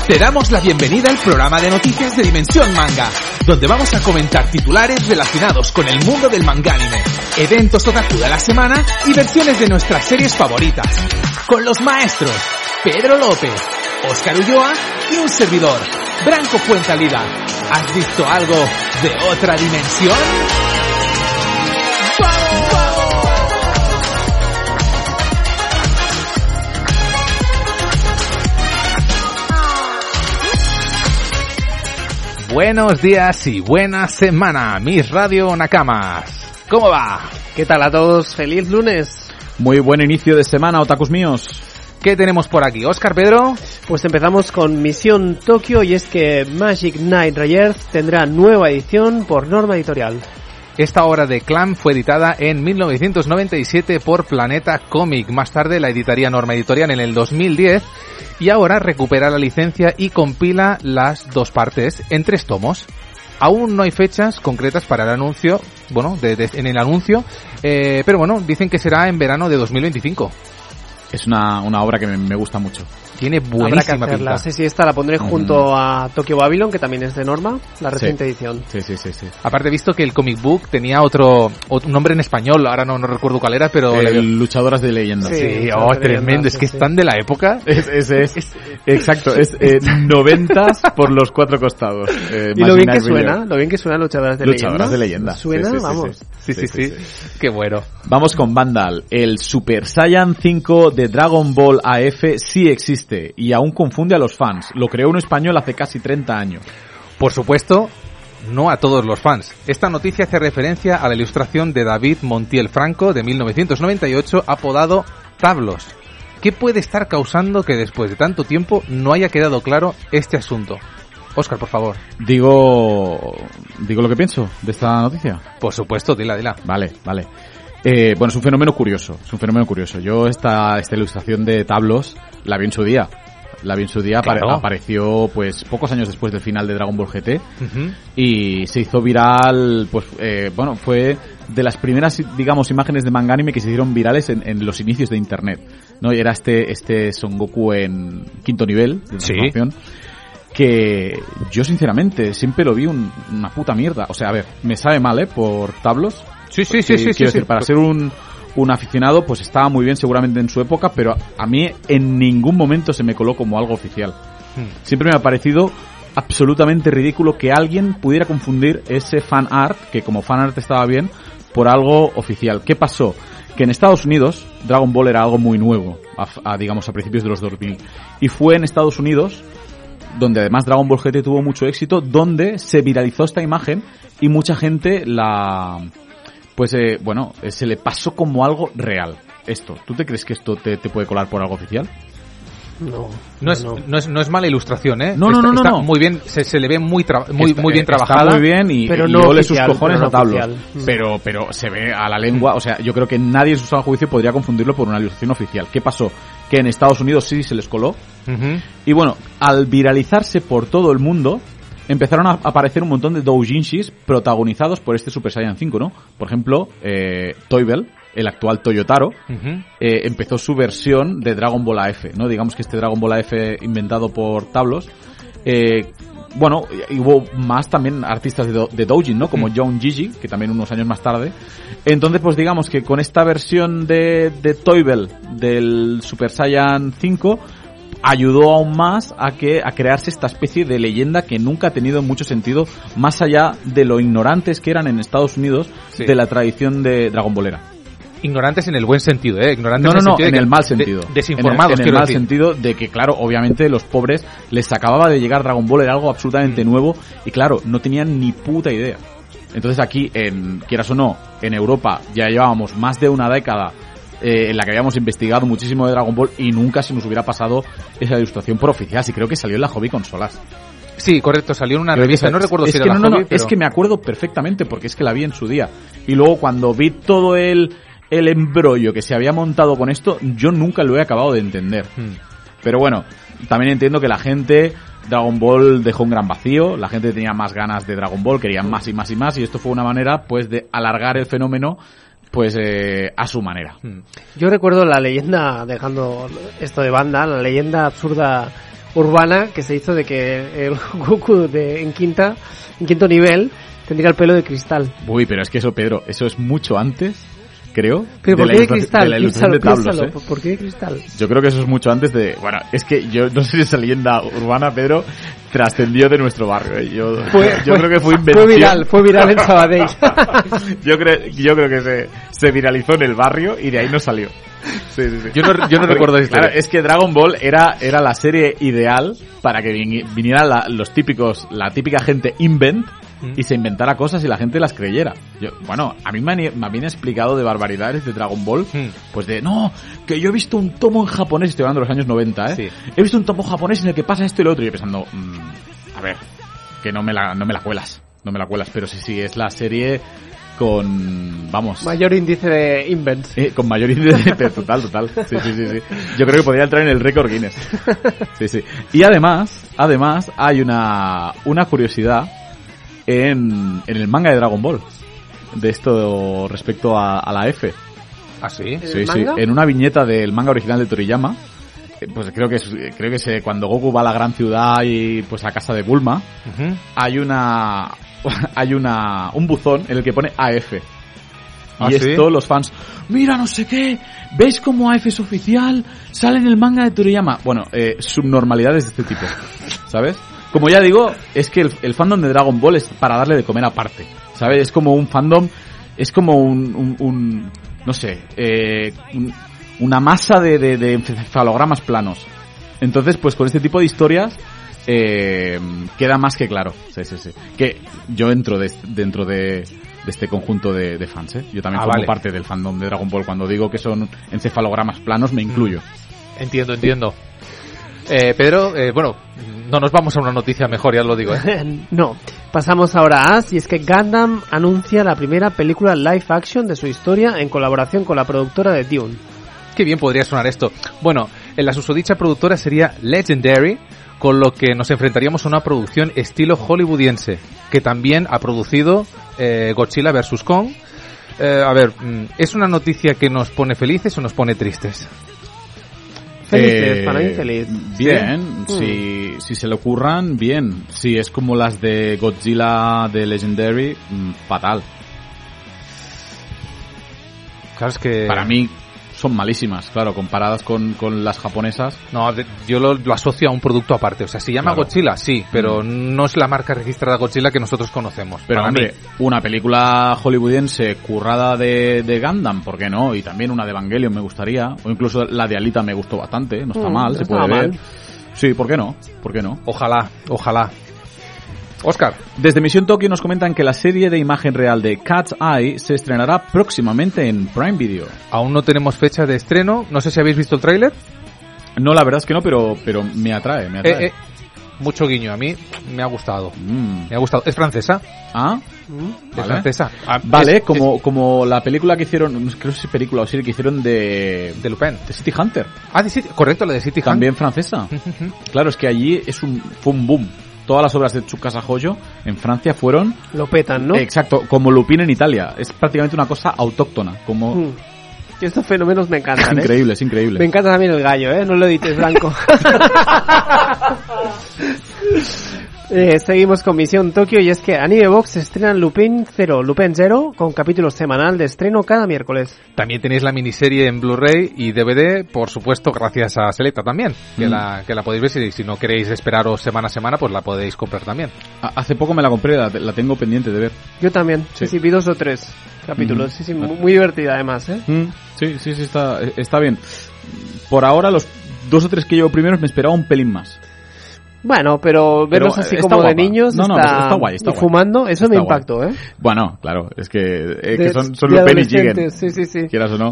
Te damos la bienvenida al programa de noticias de Dimensión Manga, donde vamos a comentar titulares relacionados con el mundo del manga anime, eventos otaku de la semana y versiones de nuestras series favoritas. Con los maestros Pedro López, Óscar Ulloa y un servidor, Branco Fuensalida. ¿Has visto algo de otra dimensión? Buenos días y buena semana, mis Radio Nakamas. ¿Cómo va? ¿Qué tal a todos? ¡Feliz lunes! Muy buen inicio de semana, otakus míos. ¿Qué tenemos por aquí, Óscar, Pedro? Pues empezamos con Misión Tokio, y es que Magic Knight Rebirth tendrá nueva edición por Norma Editorial. Esta obra de Clamp fue editada en 1997 por Planeta Comic. Más tarde la editaría Norma Editorial en el 2010 y ahora recupera la licencia y compila las dos partes en 3 tomos. Aún no hay fechas concretas para el anuncio, en el anuncio, pero bueno, dicen que será en verano de 2025. Es una obra que me gusta mucho. Tiene buenísima Habrá que hacerla. pinta. Sí, esta la pondré junto a Tokyo Babylon, que también es de Norma, la reciente edición. Sí. Aparte he visto que el comic book tenía otro nombre en español, ahora no recuerdo cuál era, pero... Luchadoras de leyenda. Sí, tremendo, es que están de la época. Exacto, es 90s por los 4 costados. Y lo bien que suena Luchadoras de leyenda. Suena, Sí. vamos. Sí. Qué bueno. Vamos con Vandal. El Super Saiyan 5 de Dragon Ball AF sí existe y aún confunde a los fans. Lo creó un español hace casi 30 años. Por supuesto, no a todos los fans. Esta noticia hace referencia a la ilustración de David Montiel Franco de 1998 apodado Tablos. ¿Qué puede estar causando que después de tanto tiempo no haya quedado claro este asunto? Óscar, por favor. Digo lo que pienso de esta noticia. Por supuesto, dila. Vale. Bueno, es un fenómeno curioso. Yo esta ilustración de Tablos la vi en su día. Claro. Apareció pues pocos años después del final de Dragon Ball GT y se hizo viral, pues fue de las primeras, digamos, imágenes de manga anime que se hicieron virales en los inicios de internet, ¿no? Y era este Son Goku en 5º nivel de transformación, que yo sinceramente siempre lo vi una puta mierda. O sea, a ver, me sabe mal, por Tablos. Sí. Quiero decir, para ser un aficionado, pues estaba muy bien seguramente en su época, pero a mí en ningún momento se me coló como algo oficial. Siempre me ha parecido absolutamente ridículo que alguien pudiera confundir ese fan art, que como fan art estaba bien, por algo oficial. ¿Qué pasó? Que en Estados Unidos Dragon Ball era algo muy nuevo, digamos a principios de los 2000, y fue en Estados Unidos donde además Dragon Ball GT tuvo mucho éxito, donde se viralizó esta imagen y mucha gente se le pasó como algo real. ¿Tú te crees que esto te puede colar por algo oficial? No es mala ilustración, ¿eh? No. Está muy bien, se le ve muy bien trabajada. Está muy bien y no ole oficial, sus cojones a Tablos. oficial. Pero se ve a la lengua, o sea, yo creo que nadie en su sano juicio podría confundirlo por una ilustración oficial. ¿Qué pasó? Que en Estados Unidos sí se les coló. Y bueno, al viralizarse por todo el mundo, empezaron a aparecer un montón de doujinshis protagonizados por este Super Saiyan 5, ¿no? Por ejemplo, Toibel, el actual Toyotaro, empezó su versión de Dragon Ball AF, ¿no? Digamos que este Dragon Ball AF inventado por Tablos. Y hubo más también artistas de doujin, ¿no? Como John Gigi, que también unos años más tarde. Entonces, pues digamos que con esta versión de Toibel del Super Saiyan 5 ayudó aún más a crearse esta especie de leyenda que nunca ha tenido mucho sentido, más allá de lo ignorantes que eran en Estados Unidos de la tradición de Dragon Ballera. Ignorantes en el buen sentido, ignorantes en el mal sentido. Desinformados, en el mal sentido de que, claro, obviamente los pobres les acababa de llegar Dragon Ball, era algo absolutamente nuevo y, claro, no tenían ni puta idea. Entonces aquí, quieras o no, en Europa ya llevábamos más de una década en la que habíamos investigado muchísimo de Dragon Ball y nunca se nos hubiera pasado esa ilustración por oficial. Sí, creo que salió en la Hobby Consolas. Sí, correcto, salió en una revista, no recuerdo si era la Hobby, pero... Es que me acuerdo perfectamente porque es que la vi en su día. Y luego cuando vi todo el embrollo que se había montado con esto, yo nunca lo he acabado de entender. Pero bueno, también entiendo que la gente, Dragon Ball dejó un gran vacío, la gente tenía más ganas de Dragon Ball, querían más y más y más, y esto fue una manera pues de alargar el fenómeno pues a su manera. Yo recuerdo la leyenda, dejando esto de banda, la leyenda absurda urbana que se hizo de que el Goku en quinto nivel tendría el pelo de cristal. Uy, pero es que eso, Pedro, eso es mucho antes, creo. ¿Pero por qué de cristal? De la ilustración de Tablos, Piénsalo, ¿por qué de cristal? Yo creo que eso es mucho antes de... Bueno, es que yo no sé si esa leyenda urbana, Pedro, trascendió de nuestro barrio. Yo creo que fue invención. Fue viral en Sabadell. yo creo que se viralizó en el barrio y de ahí no salió. Sí. Yo no recuerdo esto. Claro, es que Dragon Ball era la serie ideal para que viniera la típica gente invent y se inventara cosas y la gente las creyera. A mí me habían explicado de barbaridades de Dragon Ball, pues que yo he visto un tomo en japonés, estoy hablando de los años 90, ¿eh? Sí. He visto un tomo japonés en el que pasa esto y lo otro, y yo pensando, a ver, que no me la cuelas, pero sí, es la serie con, mayor índice de invents. Con mayor índice de total. Sí. Yo creo que podría entrar en el récord Guinness. Sí. Y además hay una curiosidad en el manga de Dragon Ball de esto respecto a la F. ¿Ah, sí? Sí. En una viñeta del manga original de Toriyama, pues creo que cuando Goku va a la gran ciudad y pues a casa de Bulma, hay un buzón en el que pone AF. Y esto los fans, mira no sé qué, ¿veis cómo AF es oficial? Sale en el manga de Toriyama. Bueno, subnormalidades de este tipo, ¿sabes? Como ya digo, es que el fandom de Dragon Ball es para darle de comer aparte, ¿sabes? Es como un fandom, es como un no sé, una masa de encefalogramas planos. Entonces, pues con este tipo de historias queda más que claro. Sí. Que yo entro dentro de este conjunto de fans, ¿eh? Yo también formo parte del fandom de Dragon Ball. Cuando digo que son encefalogramas planos, me incluyo. Entiendo. Pedro, no nos vamos a una noticia mejor, ya lo digo, ¿eh? No, pasamos ahora a As, y es que Gundam anuncia la primera película live action de su historia en colaboración con la productora de Dune. Qué bien podría sonar esto. Bueno, la susodicha productora sería Legendary, con lo que nos enfrentaríamos a una producción estilo hollywoodiense, que también ha producido Godzilla vs. Kong. ¿Es una noticia que nos pone felices o nos pone tristes? Felices, para mí feliz. Bien, si se le ocurran, bien. Si es como las de Godzilla de Legendary, fatal. Claro, es que... Para mí son malísimas, claro, comparadas con las japonesas. No, yo lo asocio a un producto aparte. O sea, se llama Godzilla, sí, pero no es la marca registrada Godzilla que nosotros conocemos. Pero hombre, una película hollywoodiense currada de Gundam, ¿por qué no? Y también una de Evangelion me gustaría. O incluso la de Alita me gustó bastante, no está mal, se puede ver. Sí, ¿por qué no? Ojalá. Oscar. Desde Misión Tokio nos comentan que la serie de imagen real de Cat's Eye se estrenará próximamente en Prime Video. Aún no tenemos fecha de estreno. No sé si habéis visto el tráiler. No, la verdad es que no, pero me atrae. Mucho guiño, a mí me ha gustado. Me ha gustado. ¿Es francesa? Es francesa. Vale, como la película que hicieron, no creo si es película o serie que hicieron de Lupin, de City Hunter. Correcto, la de City Hunter. También francesa. Claro, es que allí fue un boom. Todas las obras de Tsukasa Hoyo en Francia fueron... Lo petan, ¿no? Exacto, como Lupin en Italia. Es prácticamente una cosa autóctona, como... Estos fenómenos me encantan, Increíble, es increíble. Me encanta también el gallo, no lo edites, Blanco. Seguimos con Misión Tokio, y es que Anime Box estrenan Lupin 0, con capítulos semanal de estreno cada miércoles. También tenéis la miniserie en Blu-ray y DVD, por supuesto, gracias a Selecta también, que la podéis ver. Si no queréis esperaros semana a semana, pues la podéis comprar también. Hace poco me la compré, la tengo pendiente de ver. Yo también, sí, vi 2 o 3 capítulos, sí, muy divertida además, Sí, está bien. Por ahora, los 2 o 3 que llevo primeros me esperaba un pelín más. Bueno, pero verlos así como guapa. De niños, está guay, está guay. Fumando, eso está me impactó, Bueno, claro, es que son Lupin y Jigen, sí. Quieras o no.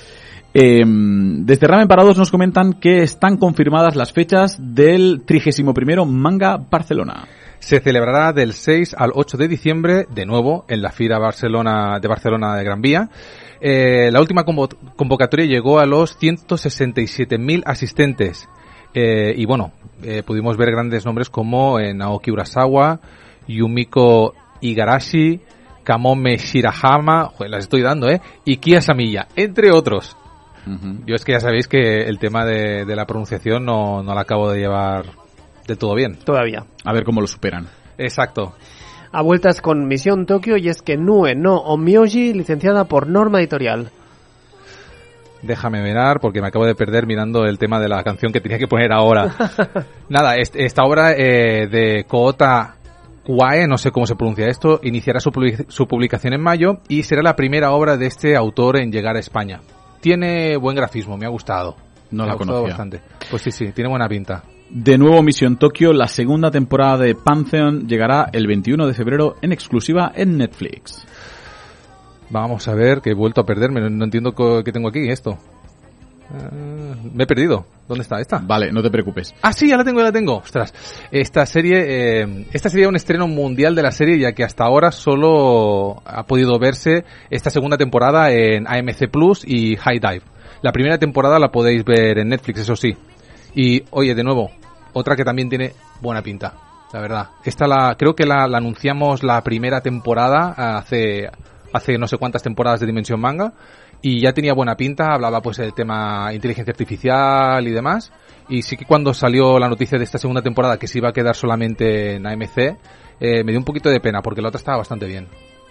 Desde Ramen Parados nos comentan que están confirmadas las fechas del 31º Manga Barcelona. Se celebrará del 6 al 8 de diciembre, de nuevo, en la Fira de Barcelona de Gran Vía. La última convocatoria llegó a los 167.000 asistentes. Y bueno, pudimos ver grandes nombres como Naoki Urasawa, Yumiko Igarashi, Kamome Shirahama, las estoy dando, y Kiya Samiya, entre otros. Yo es que ya sabéis que el tema de la pronunciación no la acabo de llevar del todo bien. Todavía. A ver cómo lo superan. Exacto. A vueltas con Misión Tokio, y es que Nue no Onmyoji, licenciada por Norma Editorial. Déjame mirar porque me acabo de perder mirando el tema de la canción que tenía que poner ahora. Nada, esta obra de Koota Kuae, no sé cómo se pronuncia esto, iniciará su publicación en mayo y será la primera obra de este autor en llegar a España. Tiene buen grafismo, me ha gustado. No la conocía. Bastante. Pues sí, tiene buena pinta. De nuevo Misión Tokio, la segunda temporada de Pantheon llegará el 21 de febrero en exclusiva en Netflix. Vamos a ver, que he vuelto a perderme, no entiendo qué tengo aquí, esto. Me he perdido. ¿Dónde está esta? Vale, no te preocupes. Ah, sí, ya la tengo. Ostras, esta sería un estreno mundial de la serie, ya que hasta ahora solo ha podido verse esta segunda temporada en AMC Plus y High Dive. La primera temporada la podéis ver en Netflix, eso sí. Y, oye, de nuevo, otra que también tiene buena pinta, la verdad. Creo que la anunciamos la primera temporada hace no sé cuántas temporadas de Dimensión Manga, y ya tenía buena pinta, hablaba pues del tema inteligencia artificial y demás, y sí que cuando salió la noticia de esta segunda temporada que se iba a quedar solamente en AMC, me dio un poquito de pena porque la otra estaba bastante bien.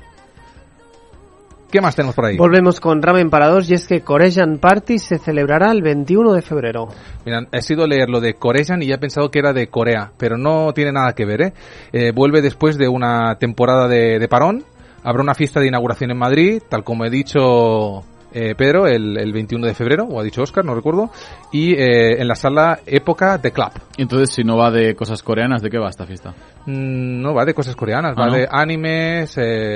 ¿Qué más tenemos por ahí? Volvemos con Ramen para dos, y es que Korean Party se celebrará el 21 de febrero. Mira, he sido leer lo de Korean y ya he pensado que era de Corea, pero no tiene nada que ver, vuelve después de una temporada de parón. Habrá una fiesta de inauguración en Madrid, tal como he dicho Pedro, el 21 de febrero, o ha dicho Óscar, no recuerdo, y en la sala Época de Club. Entonces, si no va de cosas coreanas, ¿de qué va esta fiesta? No va de cosas coreanas, va de animes,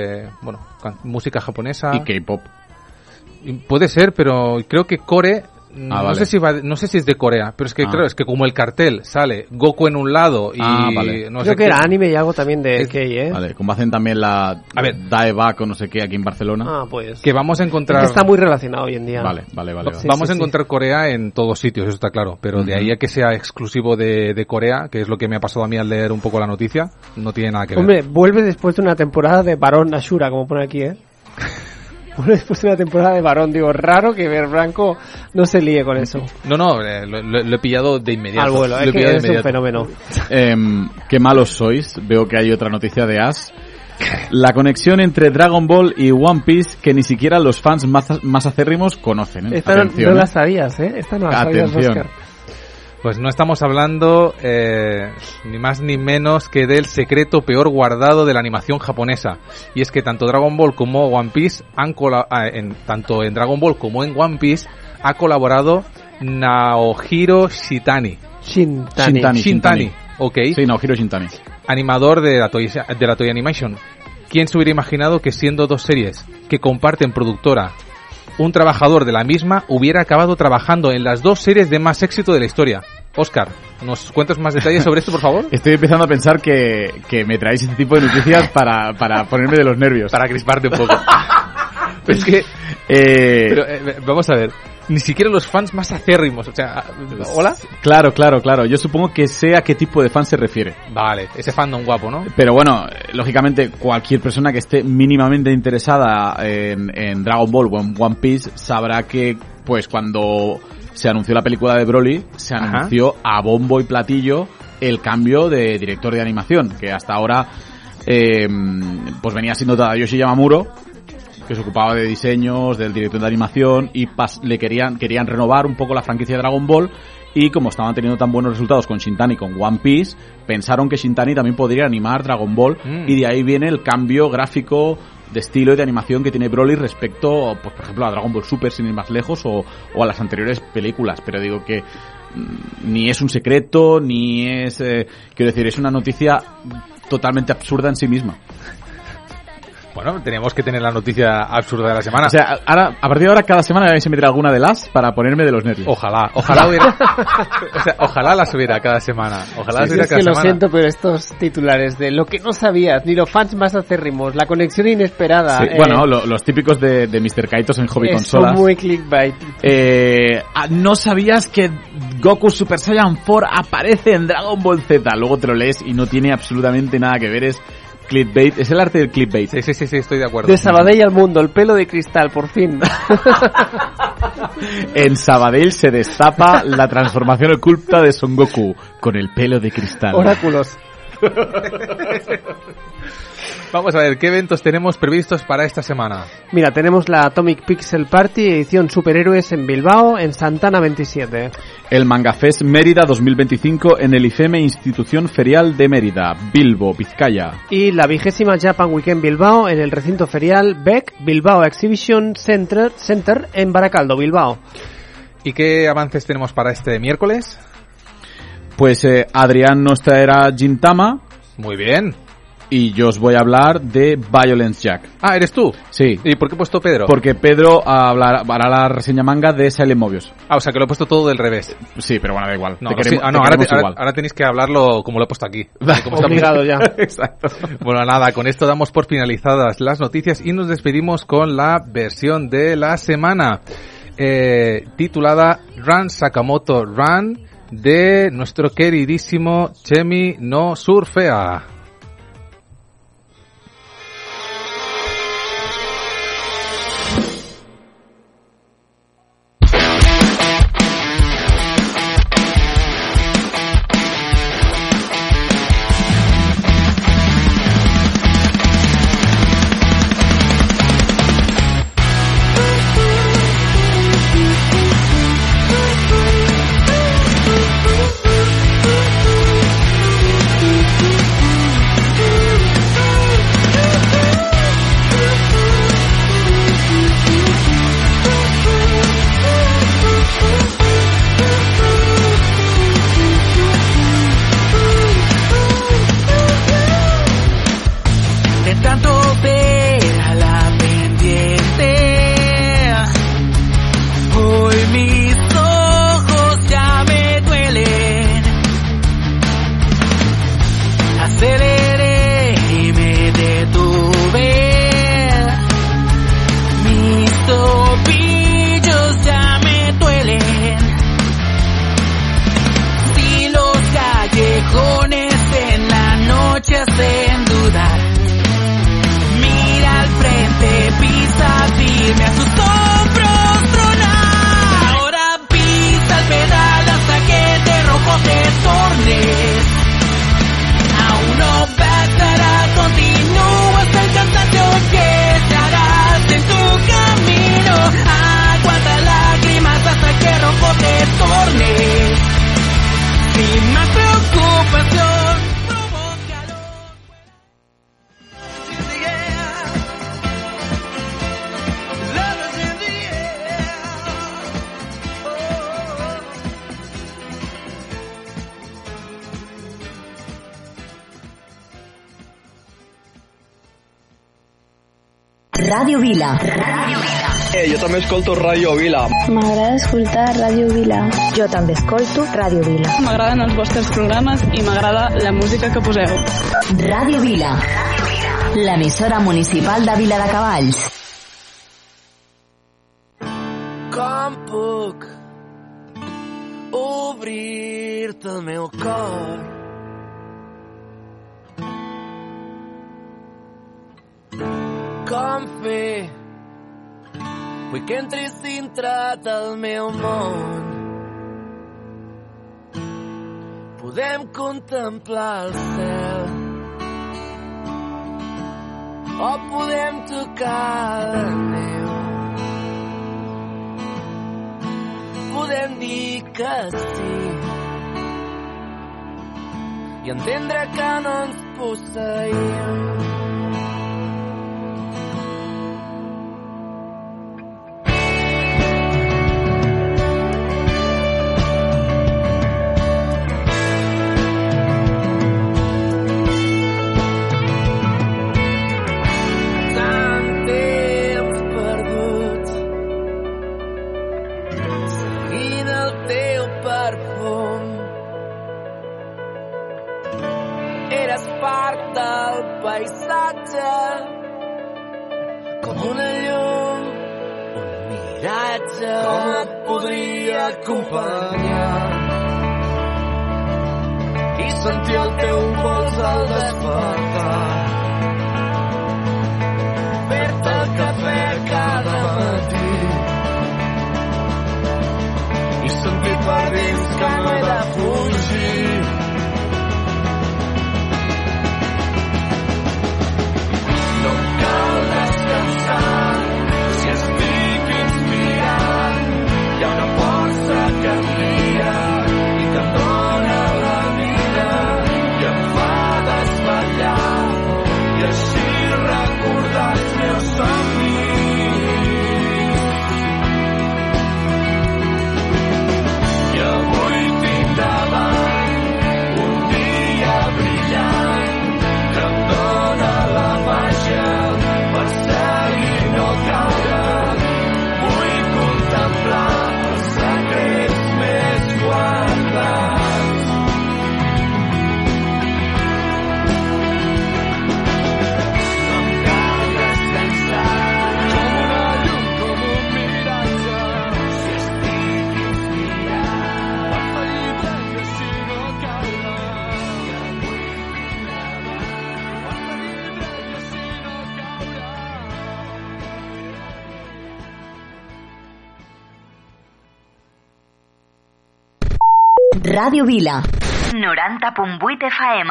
música japonesa. Y K-pop. Puede ser, pero creo que no vale. sé si es de Corea, pero es que creo es que como el cartel sale Goku en un lado y vale. no creo sé que era anime y algo también de Kei, Vale, como hacen también la Daebak o no sé qué aquí en Barcelona. Pues que vamos a encontrar, está muy relacionado hoy en día. Vale. Vamos a encontrar Corea en todos sitios, eso está claro, pero de ahí a que sea exclusivo de Corea, que es lo que me ha pasado a mí al leer un poco la noticia, no tiene nada que ver. Hombre, vuelve después de una temporada de Barón Ashura, como pone aquí, después de una temporada de varón, digo, raro que Franco no se líe con eso. No, lo he pillado de inmediato. Al vuelo, es que es un fenómeno. Qué malos sois, veo que hay otra noticia de As. La conexión entre Dragon Ball y One Piece que ni siquiera los fans más acérrimos conocen. Esta no la sabías, Esta no la sabías, Óscar. Pues no estamos hablando ni más ni menos que del secreto peor guardado de la animación japonesa. Y es que tanto Dragon Ball como One Piece tanto en Dragon Ball como en One Piece ha colaborado Naohiro Shintani. Shintani. Ok. Sí, Naohiro Shintani. Animador de la Toei Animation. ¿Quién se hubiera imaginado que siendo dos series que comparten productora, un trabajador de la misma hubiera acabado trabajando en las dos series de más éxito de la historia? Óscar, ¿nos cuentas más detalles sobre esto, por favor? Estoy empezando a pensar que me traéis este tipo de noticias para ponerme de los nervios. Para crisparte un poco. Pero es que... vamos a ver. Ni siquiera los fans más acérrimos, o sea... ¿Hola? Claro. Yo supongo que sé a qué tipo de fan se refiere. Vale, ese fandom guapo, ¿no? Pero bueno, lógicamente cualquier persona que esté mínimamente interesada en Dragon Ball o en One Piece sabrá que, pues, cuando se anunció la película de Broly, se anunció a bombo y platillo el cambio de director de animación, que hasta ahora pues venía siendo Tadayoshi Yamamuro, que se ocupaba de diseños, del director de animación, y querían renovar un poco la franquicia de Dragon Ball, y como estaban teniendo tan buenos resultados con Shintani y con One Piece, pensaron que Shintani también podría animar Dragon Ball, y de ahí viene el cambio gráfico de estilo y de animación que tiene Broly respecto, pues por ejemplo, a Dragon Ball Super, sin ir más lejos, o a las anteriores películas. Pero digo que ni es un secreto, ni es... quiero decir, es una noticia totalmente absurda en sí misma. Bueno, teníamos que tener la noticia absurda de la semana. O sea, ahora, a partir de ahora, cada semana vais a meter alguna de las para ponerme de los nervios. Ojalá hubiera... o sea, ojalá las hubiera cada semana. Ojalá las hubiera cada semana. Lo siento, pero estos titulares de lo que no sabías, ni los fans más acérrimos, la conexión inesperada... Sí, bueno, los típicos de Mr. Kaitos en Hobby Consolas. Son muy clickbait. ¿No sabías que Goku Super Saiyan 4 aparece en Dragon Ball Z? Luego te lo lees y no tiene absolutamente nada que ver, es... clickbait, es el arte del clickbait. Sí, estoy de acuerdo. De Sabadell al mundo, el pelo de cristal, por fin. En Sabadell se destapa la transformación oculta de Son Goku con el pelo de cristal. Oráculos. Vamos a ver, ¿qué eventos tenemos previstos para esta semana? Mira, tenemos la Atomic Pixel Party edición Superhéroes en Bilbao, en Santana 27. El Manga Fest Mérida 2025 en el IFEME Institución Ferial de Mérida, Bilbo, Vizcaya. Y la 20ª Japan Weekend Bilbao en el recinto ferial BEC Bilbao Exhibition Center en Baracaldo, Bilbao. ¿Y qué avances tenemos para este miércoles? Pues Adrián nos traerá Gintama. Muy bien. Y yo os voy a hablar de Violence Jack. Ah, ¿eres tú? Sí. ¿Y por qué he puesto Pedro? Porque Pedro hará la reseña manga de Silent Mobius. Ah, o sea que lo he puesto todo del revés. Sí, pero bueno, da igual. No, ahora tenéis que hablarlo como lo he puesto aquí. Obligado ya. Exacto. Bueno, nada, con esto damos por finalizadas las noticias y nos despedimos con la versión de la semana. Titulada Run Sakamoto Run, de nuestro queridísimo Chemi no Surfea. Ràdio Vila. Jo també escolto Ràdio Vila. M'agrada escoltar Ràdio Vila. Jo també escolto Ràdio Vila. M'agraden els vostres programes i m'agrada la música que poseu. Ràdio Vila, l'emissora municipal de Viladecavalls. Com puc obrir-te el meu cor? Com fer? Vull que entris dintre del meu món. Podem contemplar el cel o podem tocar la neu. Podem dir que sí i entendre que no ens posseïm. Com una llum, un miratge, com et podria acompanyar i sentir el teu pols al despertar, fer-te el cafè cada matí Ràdio Vila. 90.8 FM.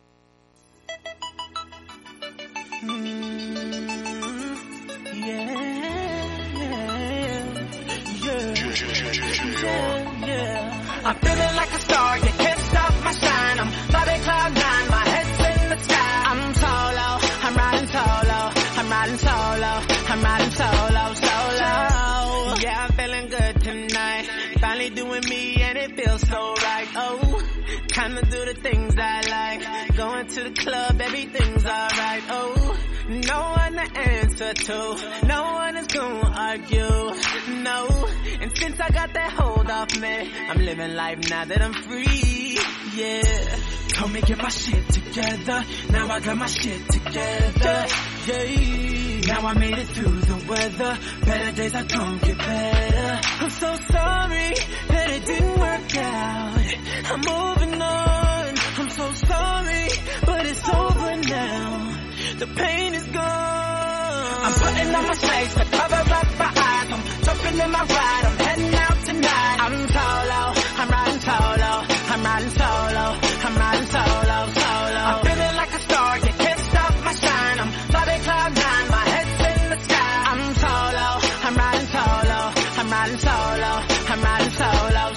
I'm feeling like a star, you can't stop my shine. I'm flying cloud nine, my head's in the sky. I'm solo, I'm riding solo, I'm riding solo, I'm riding solo, solo. Yeah, I'm feeling good tonight. Finally doing me and it feels so right. Oh, time to do the things I like. Going to the club, everything's alright. Oh, no one to answer to, no one is gonna argue, no. And since I got that hold off me, I'm living life now that I'm free, yeah. Told me get my shit together, now I got my shit together, yeah. Now I made it through the weather, better days are gonna get better. I'm so sorry that it didn't work out, I'm moving on. I'm so sorry, but it's over now. The pain is gone. I'm putting on my shades to cover up my eyes. I'm jumping in my ride, I'm heading out tonight. I'm solo, I'm riding solo, I'm riding solo, I'm riding solo, solo. I'm feeling like a star, you can't stop my shine. I'm flying cloud nine, my head's in the sky. I'm solo, I'm riding solo, I'm riding solo, I'm riding solo,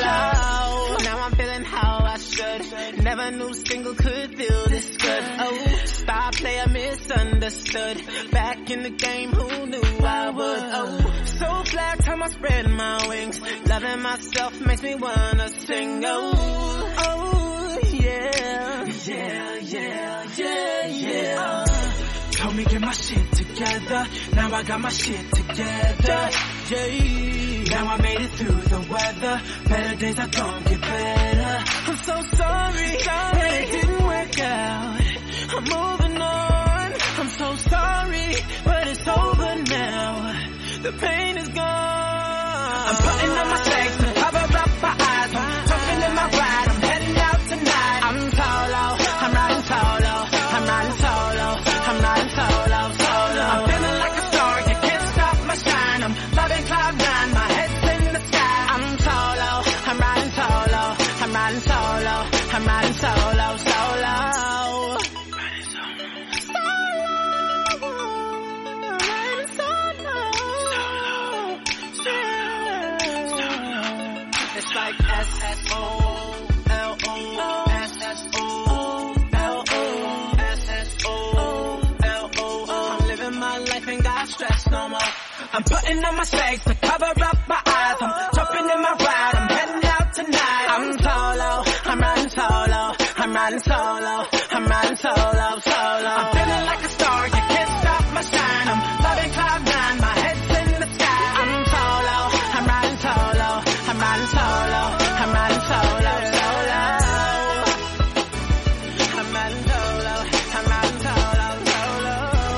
solo. Now I'm feeling how I should. Never knew single could feel this good. Oh, star player misunderstood. Back in the game, who knew I would? Oh, so flat, time I spread my wings. Loving myself makes me wanna sing. Oh, oh, yeah, yeah, yeah, yeah, yeah. Told me get my shit together, now I got my shit together, yeah. Now I made it through the weather, better days are gonna get better. I'm so sorry that it didn't work out, I'm moving on. I'm so sorry, but it's over now. The pain is gone. I'm putting on my shades to cover up my eyes. I'm jumping in my ride, I'm heading out tonight. I'm solo, I'm riding solo, I'm riding solo, I'm riding solo, solo. I'm feeling like a star, you can't stop my shine. I'm flying cloud nine, my head's in the sky. I'm solo, I'm riding solo, I'm riding solo, I'm riding solo, solo. It's like S-S-O-L-O, S-S-O-L-O, S-S-O-L-O. I'm living my life, ain't got stress no more. I'm putting on my shades to cover up my eyes. I'm jumping in my ride, I'm heading out tonight. I'm solo, I'm riding solo, I'm riding solo, I'm riding solo, solo. I'm feeling like a star, you can't stop my shine. I'm flying cloud nine, my head's in the sky. I'm solo, I'm riding solo, I'm riding solo, I'm riding solo, solo. I'm riding solo, I'm riding solo, solo.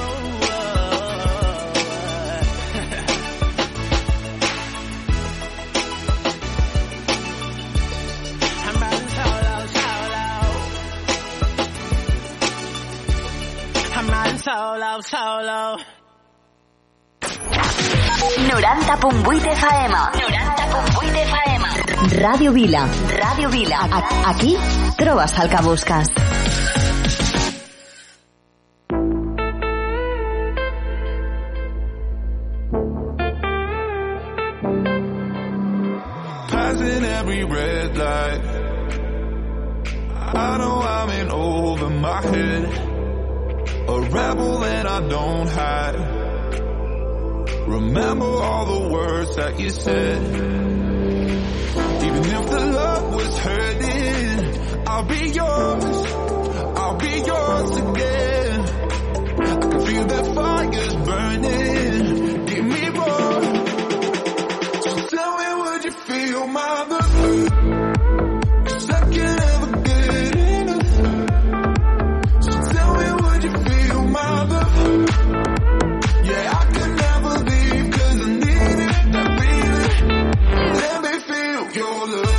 I'm riding solo, solo. I'm riding solo, solo. 90.8 FM. 90.8 FM. Ràdio Vila. Ràdio Vila. Aquí trobes el que busques. Passing every red light, I know I'm in over my head, a rebel and I don't hide. Remember all the words that you said. Even if the love was hurting, I'll be yours again. I can feel the fire's burning, give me more. So tell me, would you feel my love? 'Cause I can't ever get enough. So tell me, would you feel my love? Yeah, I can never leave 'cause I need it, that feeling. Let me feel your love.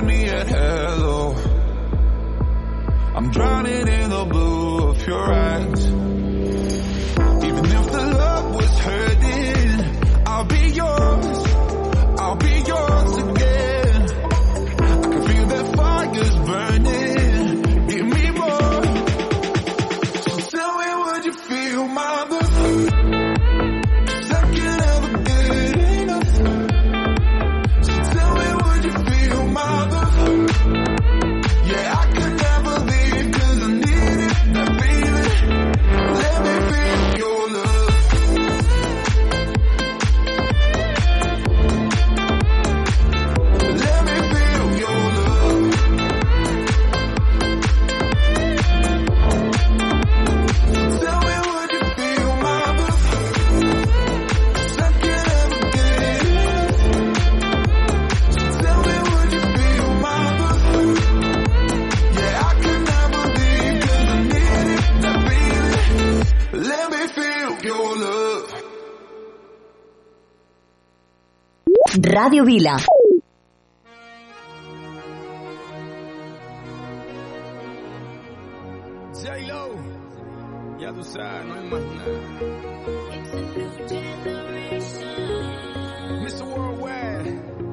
find me at hello. I'm drowning in the blue of your eyes. Even if the love was hurting, I'll be yours. I'll be yours again. I can feel that fire's burning. Give me more. So tell me, would you feel my love? 'Cause I can never get enough. So tell me, would you feel my love? Yeah, I could never leave 'cause I need it, that feeling. Let me feel your love. Let me feel your love. Tell me, would you feel my love? 'Cause I can't ever get enough. Tell me, would you feel my love? Yeah, I can never leave 'cause I need it, that feeling. Let me feel your love. Radio Vila. J-Lo, ya tú sabes, no hay más nada. Mr. Worldwide.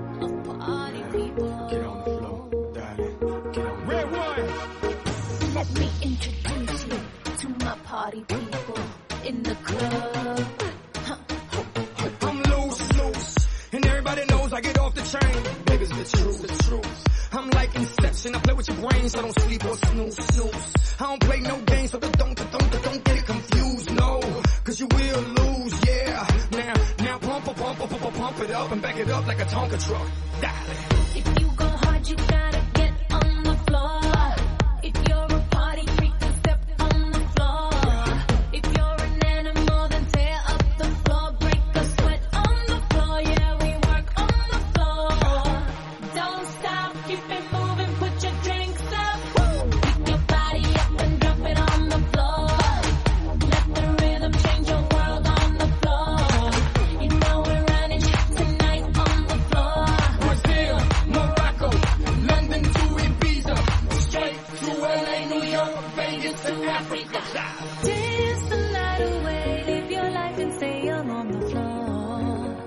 Get on the floor, darling. Get on. Red one. Let me introduce you to my party people in the club. I'm loose, and everybody knows I get off the train. Baby, it's the truth. I'm like Inception, I play with your brains, so don't sleep or snooze. I don't play no games, so don't get it confused, no, 'cause you will lose, yeah. Now pump it up and back it up like a Tonka truck. Dale. If you go hard, you gotta get on the floor. If you're a party freak, then step on the floor. If you're an animal, then tear up the floor. Break a sweat on the floor, yeah, we work on the floor. Don't stop, keep it moving, put your drinks up. Pick your body up and drop it on the floor. Let the rhythm change your world on the floor. You know we're running shit tonight on the floor. Brazil, Morocco, London to Ibiza, straight to LA, New York, Vegas to Africa. Dance the night away, live your life and stay young on the floor.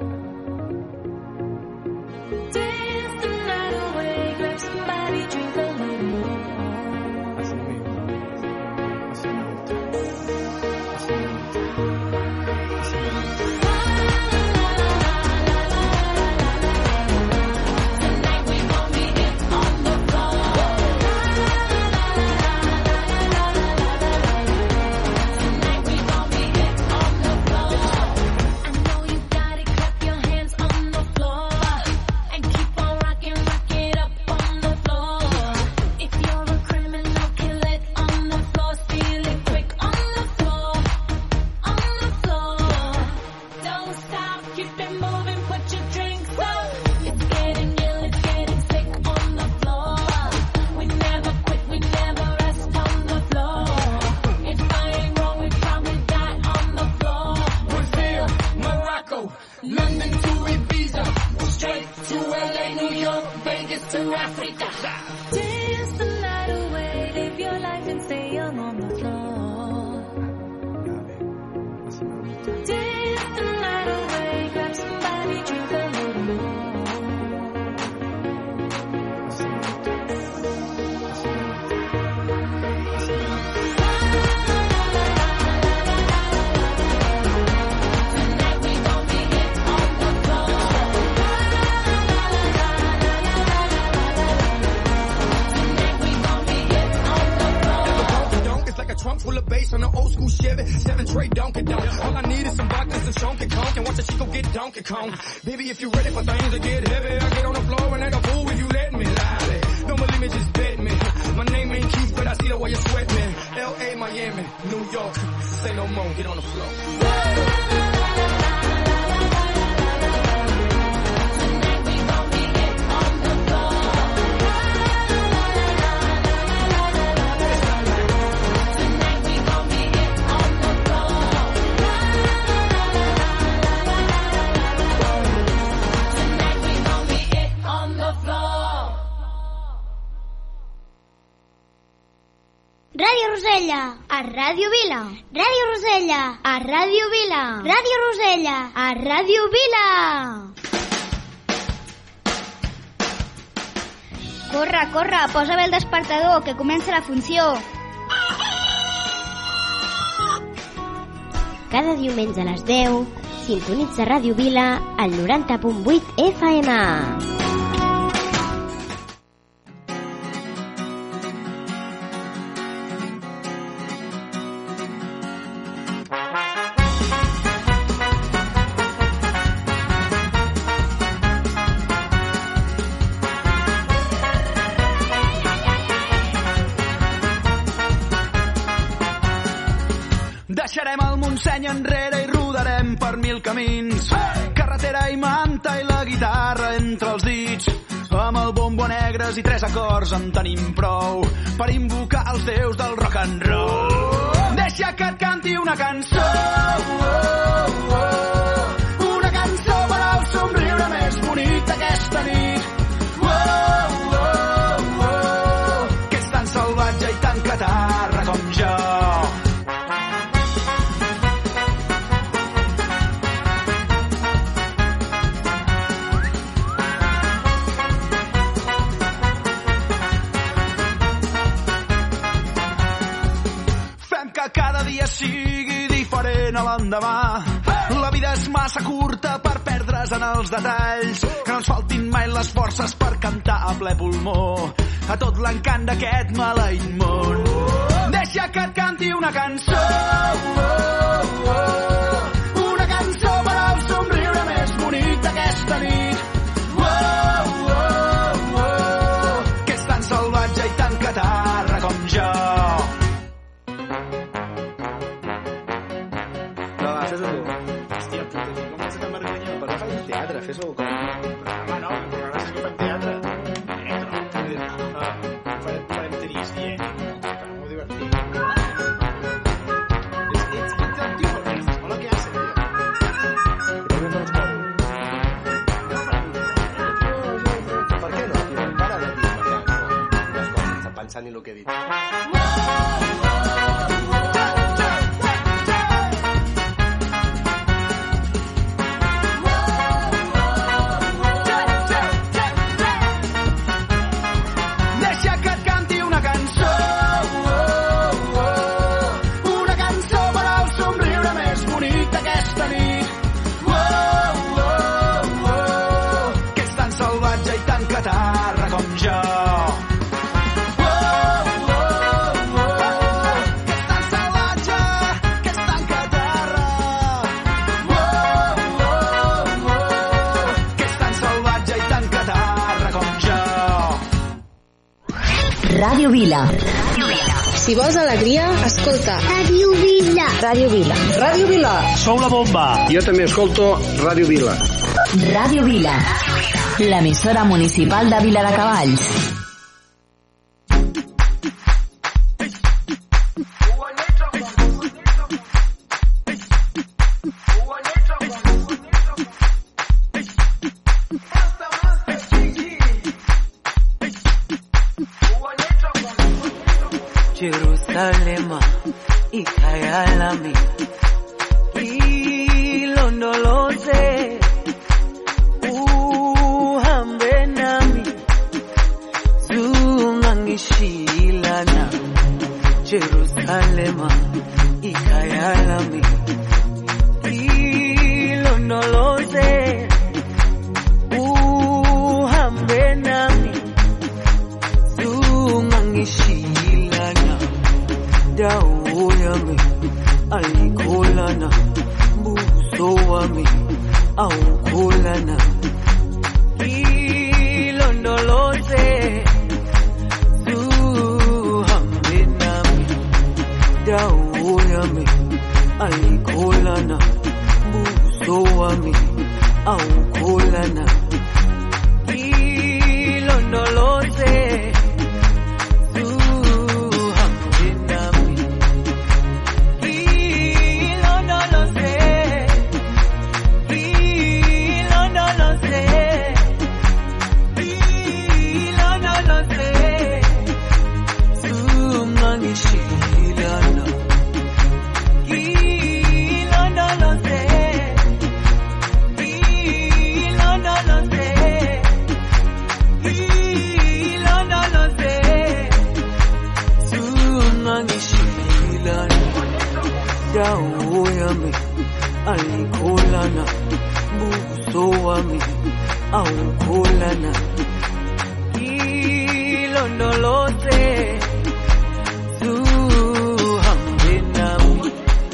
Dance the night away, grab somebody, drink a little more. Tonight we gon' be it on the floor. Tonight we gon' be it on the floor. I know you got it, clap your hands on the floor. And keep on rocking, rock it up on the floor. If you're a criminal, kill it on the floor. Steal it quick on the floor. On the floor. Don't stop, keep it moving, put your drinks up. It's getting ill, it's getting sick on the floor. We never quit, we never rest on the floor. If I ain't wrong, we probably die on the floor. Brazil, Morocco, London to Ibiza, straight to LA, New York, Vegas to Africa. Dance the night away, live your life and stay young on the floor. Dance the night away, grab somebody, drink a little more. Tonight we gon' be it on the floor. Tonight we gon' be it on the floor. Donk, it's like a trunk full of bass on an old school Chevy, 7 tray Donkey Donk. All I need is some vodka, some Chunky Conk, and watch the Chico get Donkey Kong. Baby, if you ready for things to get heavy, I get on the floor and act a fool if you let me. Lie. No more limits, just bet me. My name ain't Keith, but I see the way you sweat me. L.A., Miami, New York, say no more, get on the floor. Tonight we gon' be it on the floor. Ràdio Rosella, a Ràdio Vila. Ràdio Rosella, a Ràdio Vila. Ràdio Rosella, a Ràdio Vila. Corre, corre, posa bé el despertador, que comença la funció. Cada diumenge a les 10, sintonitza Ràdio Vila al 90.8 FM. Deixarem el Montseny enrere i rodarem per 1000 camins. Carretera i manta i la guitarra entre els dits. Amb el bombo negres i 3 acords en tenim prou per invocar els déus del rock and roll. Deixa que et canti una cançó, una cançó per al somriure més bonic d'aquesta nit. Que és tan salvatge i tan catarra com jo. Cada dia sigui diferent a l'endemà. La vida és massa curta per perdre's en els detalls. Que no ens faltin mai les forces per cantar a ple pulmó a tot l'encant d'aquest maleït món. Deixa que et canti una cançó, una cançó per al somriure més bonic d'aquesta nit. Que és tan salvatge i tan catarra com jo. Teatre, fes-ho com... Programa no, el programa és que fem teatre. Farem tenis, molt divertit. Ets un tio per festes, molt que hace, tio. Però no els cobro. Per què no, tio? Para de dir les coses sense pensar ni el que he dit. Catarra com jo. Que és tan salvatge, que és tan catarra. Que és tan salvatge i tan catarra com jo. Ràdio Vila. Si vols alegria, escolta. Ràdio Vila. Ràdio Vila. Ràdio Vila. Sou la bomba. Jo també escolto Ràdio Vila. Ràdio Vila. L'emissora municipal de Viladecavalls. Jerusalema ikhaya lami ilondoloze uhambe nami zungangishilana Jerusalema ikhaya lami ilondoloze uhambe nami zungangishilana dawo yami alikholana buso wami awukholana ilondoloze zuhambe nami dawo aukulana hilo ndo lote tuhambe nami.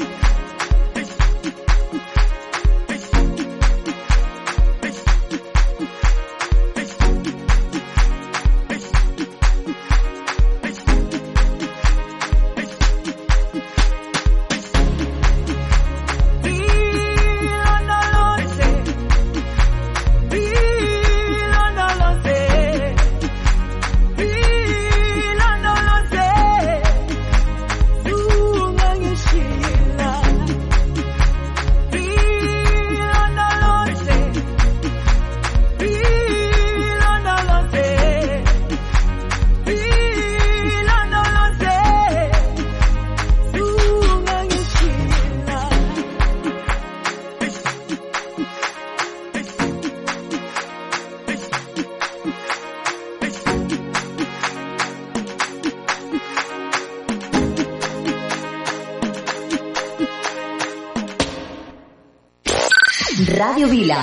Radio Vila.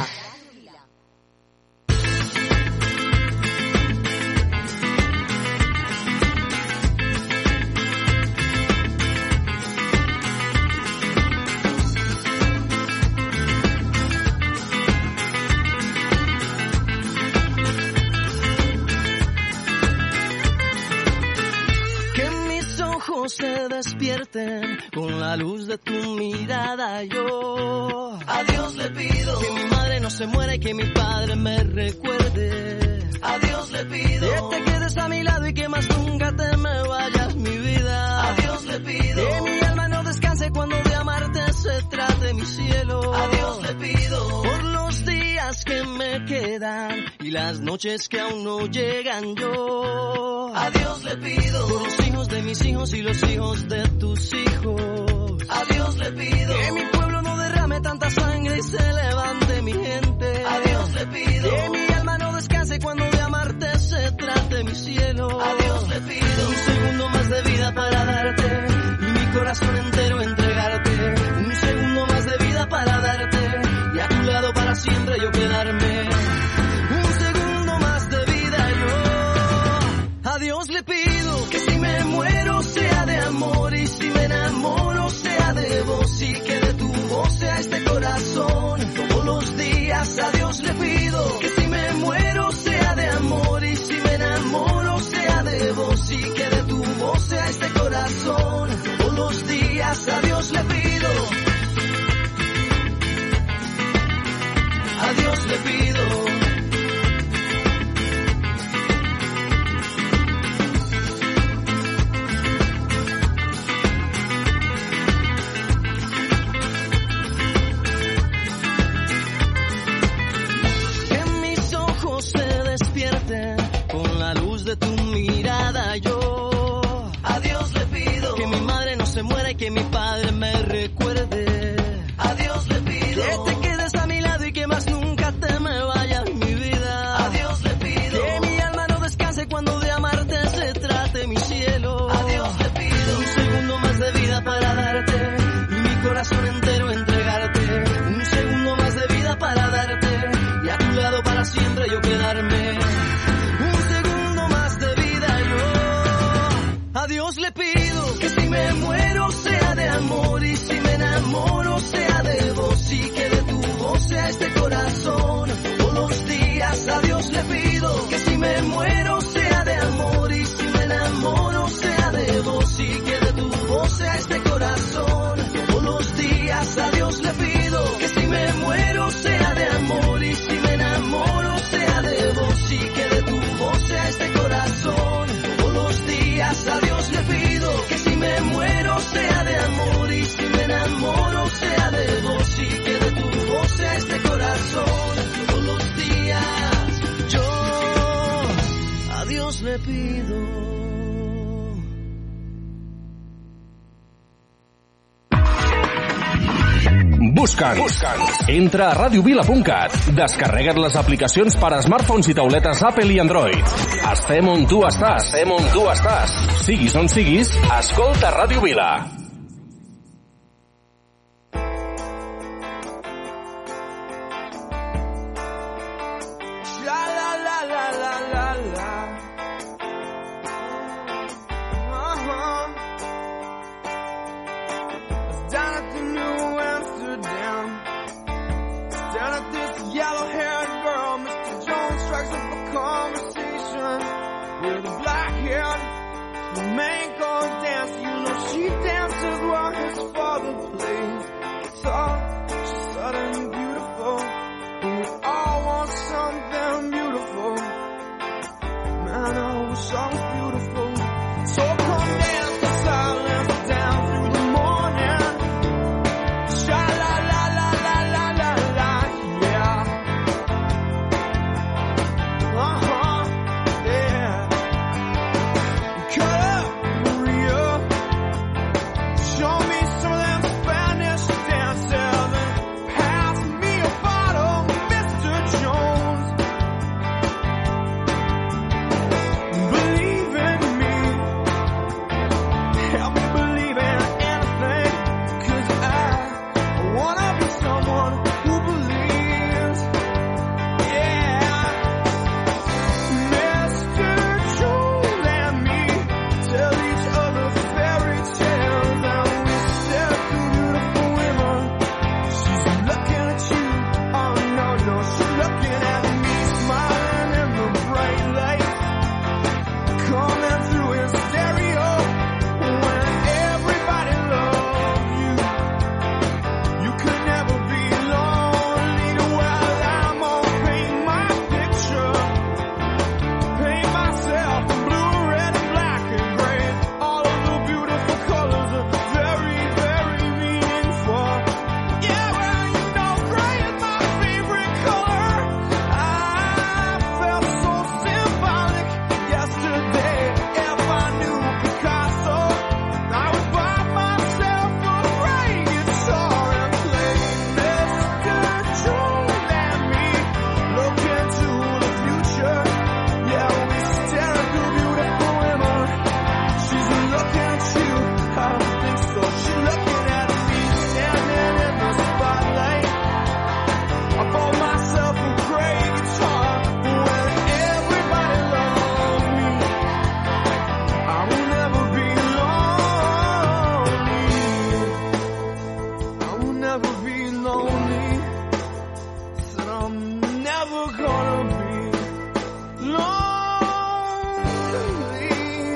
Que mis ojos se despierten con la luz de tu mirada. Yo a Dios le pido que mi madre no se muera y que mi padre me recuerde. A Dios le pido que te quedes a mi lado y que más nunca te me vayas, mi vida. A Dios le pido que mi alma no descanse cuando de amarte se trate, mi cielo. A Dios le pido por los días que me quedan y las noches que aún no llegan. Yo a Dios le pido por los hijos de mis hijos y los hijos de tus hijos. A Dios le pido que mi pueblo no derrame tanta sangre y se levante mi gente. A Dios le pido que mi alma no descanse cuando de amarte se trate, mi cielo. A Dios le pido un segundo más de vida para darte y mi corazón entero entregarte. Un segundo más de vida para darte y a tu lado para siempre yo quedarme. Un segundo más de vida yo a Dios le pido que si me muero sea de amor y si me enamoro sea de vos y que de tu voz sea este corazón. Todos los días a Dios le pido que si me muero sea de amor y si me enamoro sea de vos y que de tu voz sea este corazón. Todos los días a Dios le pido. A Dios le pido. Con la luz de tu mirada yo a Dios le pido que mi madre no se muera y que mi padre me recuerde. A Dios le pido que te quedes a mi lado y que más nunca te me vayas, mi vida. A Dios le pido que mi alma no descanse cuando de amarte se trate, mi cielo. A Dios le pido un segundo más de vida para darte y mi corazón entero entregarte. Un segundo más de vida para darte y a tu lado para siempre yo quedarme. A Dios le pido que si me muero sea de amor y si me enamoro sea de vos y que de tu voz sea este corazón. Todos los días a Dios le pido que si me muero sea de amor y si me enamoro sea de vos y que de tu voz sea este corazón. Todos los días a Dios le pido que si me muero sea de amor y si me enamoro sea de vos y que de tu voz sea este corazón. Todos los días a Dios le pido que si me muero sea de amor y si me enamoro sea de vos y que de tu voz sea este corazón. Todos los días yo a Dios le pido. Busca'ns. Entra a radiovila.cat. Descarrega't les aplicacions per a smartphones i tauletes Apple i Android. Estem on tu estàs. Siguis on siguis, escolta Ràdio Vila. strikes up a conversation with a black hair. Flamenco dance, you know she dances while his father plays guitar. She's sudden beautiful, and we all want something beautiful. Man, I wish I was beautiful. So come dance the silence down through the morning. Sha la la la la la la la, yeah. Yeah. Cut up Maria, show me some of them Spanish dances and pass me a bottle, Mr. Jones. Believe in me, help me believe in anything, 'cause I wanna be someone who believes. Yeah, Mr. Jones and me tell each other fairy tales, and we stare at two beautiful women. She's looking at you, oh no, no, she's looking at me, smiling in the bright light, coming through his stereo. When everybody loves you, you could never be lonely. Well, I'm gonna paint my picture, paint myself in blue, red, and black and gray. All of the beautiful colors are very, very meaningful. Yeah, well, you know, gray is my favorite color. I felt so symbolic yesterday. If I knew Picasso, I would buy myself a gray guitar and play Mr. Jones and me. Look into the future. Yeah, we stare at the beautiful women. She's looking at you, I don't think so. She's looking at me, standing in the spotlight. I bought myself a gray guitar. When everybody loves me, I will never be lonely. I will never be lonely. Said I'm never gonna be lonely.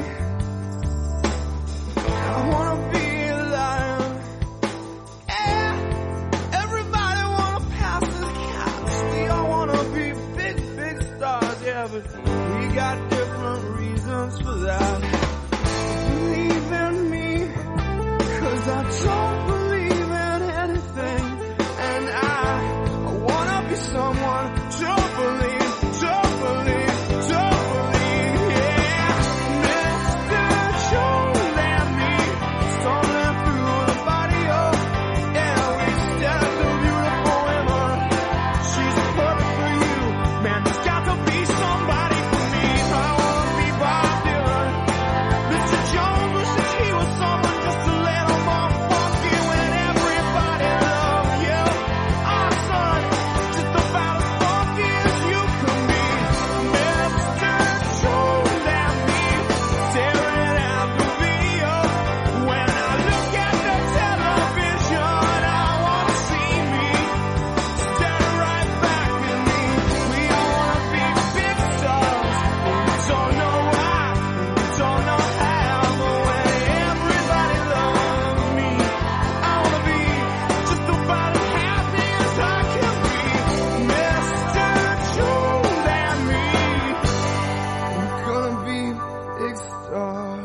I wanna be alive. Yeah, everybody wanna pass this couch. We all wanna be big, big stars. Yeah, but we got different reasons for that. Believe in me, 'cause I don't believe in anything, and I wanna be someone to believe, to believe, to believe. Yeah, Mr. Jones and me, stumbling through the barrio. Yeah, we stare at the beautiful women. She's perfect for you, man. There's got to be somebody for me. I wanna be Bob Dylan. Mr. Jones wishes he was someone just a little more funky when everybody loves you. Our son is just about as funky as you can be. Mr. Jones and me, staring at the video. When I look at the television, I wanna see me staring right back at me. We all wanna be big stars, but we don't know why, we don't know how. But when everybody loves me, I wanna be just about as happy as I can be. Mr. Jones and me, we're gonna be big stars.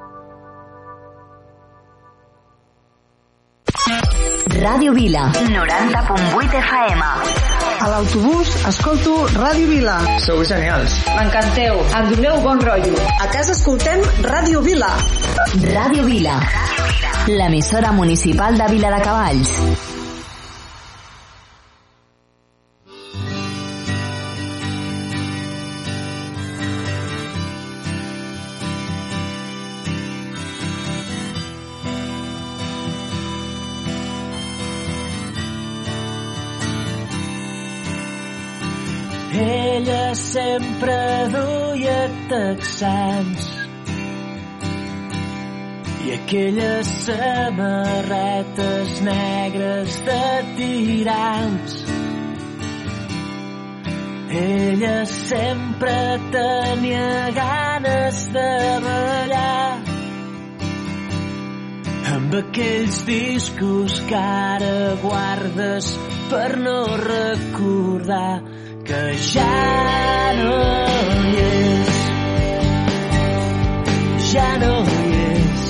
Ràdio Vila, 90.8 FM. A l'autobús escolto Ràdio Vila. Sou genials. M'encanteu. Em doneu bon rotllo. A casa escoltem Ràdio Vila. Ràdio Vila, l'emissora municipal de Viladecavalls. Ella sempre duia texans i aquelles samarretes negres de tirants. Ella sempre tenia ganes de ballar amb aquells discos que ara guardes per no recordar que ja no hi és. Ja no hi és.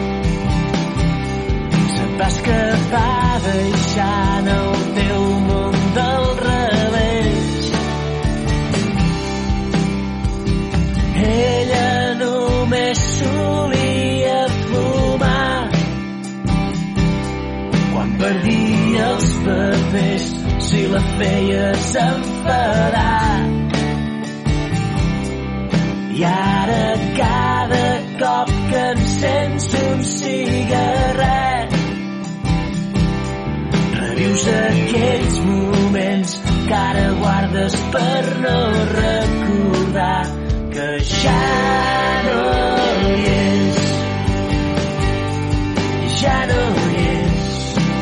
Se'n va escapar deixant el teu món del revés. Ella només solia fumar quan perdia els papers si la feies enfadar. I ara cada cop que encens un cigarret revius aquells moments que ara guardes per no recordar que ja no hi és. Ja no hi és.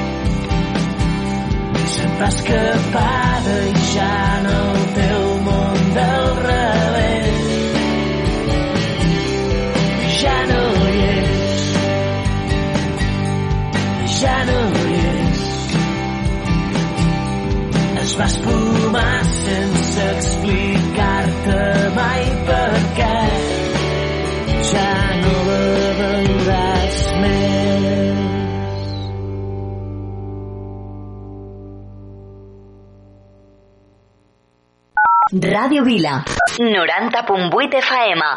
Se'n va escapar deixant el teu món del revés. Ja no hi és. Ja no hi és. Es va esfumar sense explicar-te mai per què. Ja no la veuràs més. Ràdio Vila, 90.8 FM.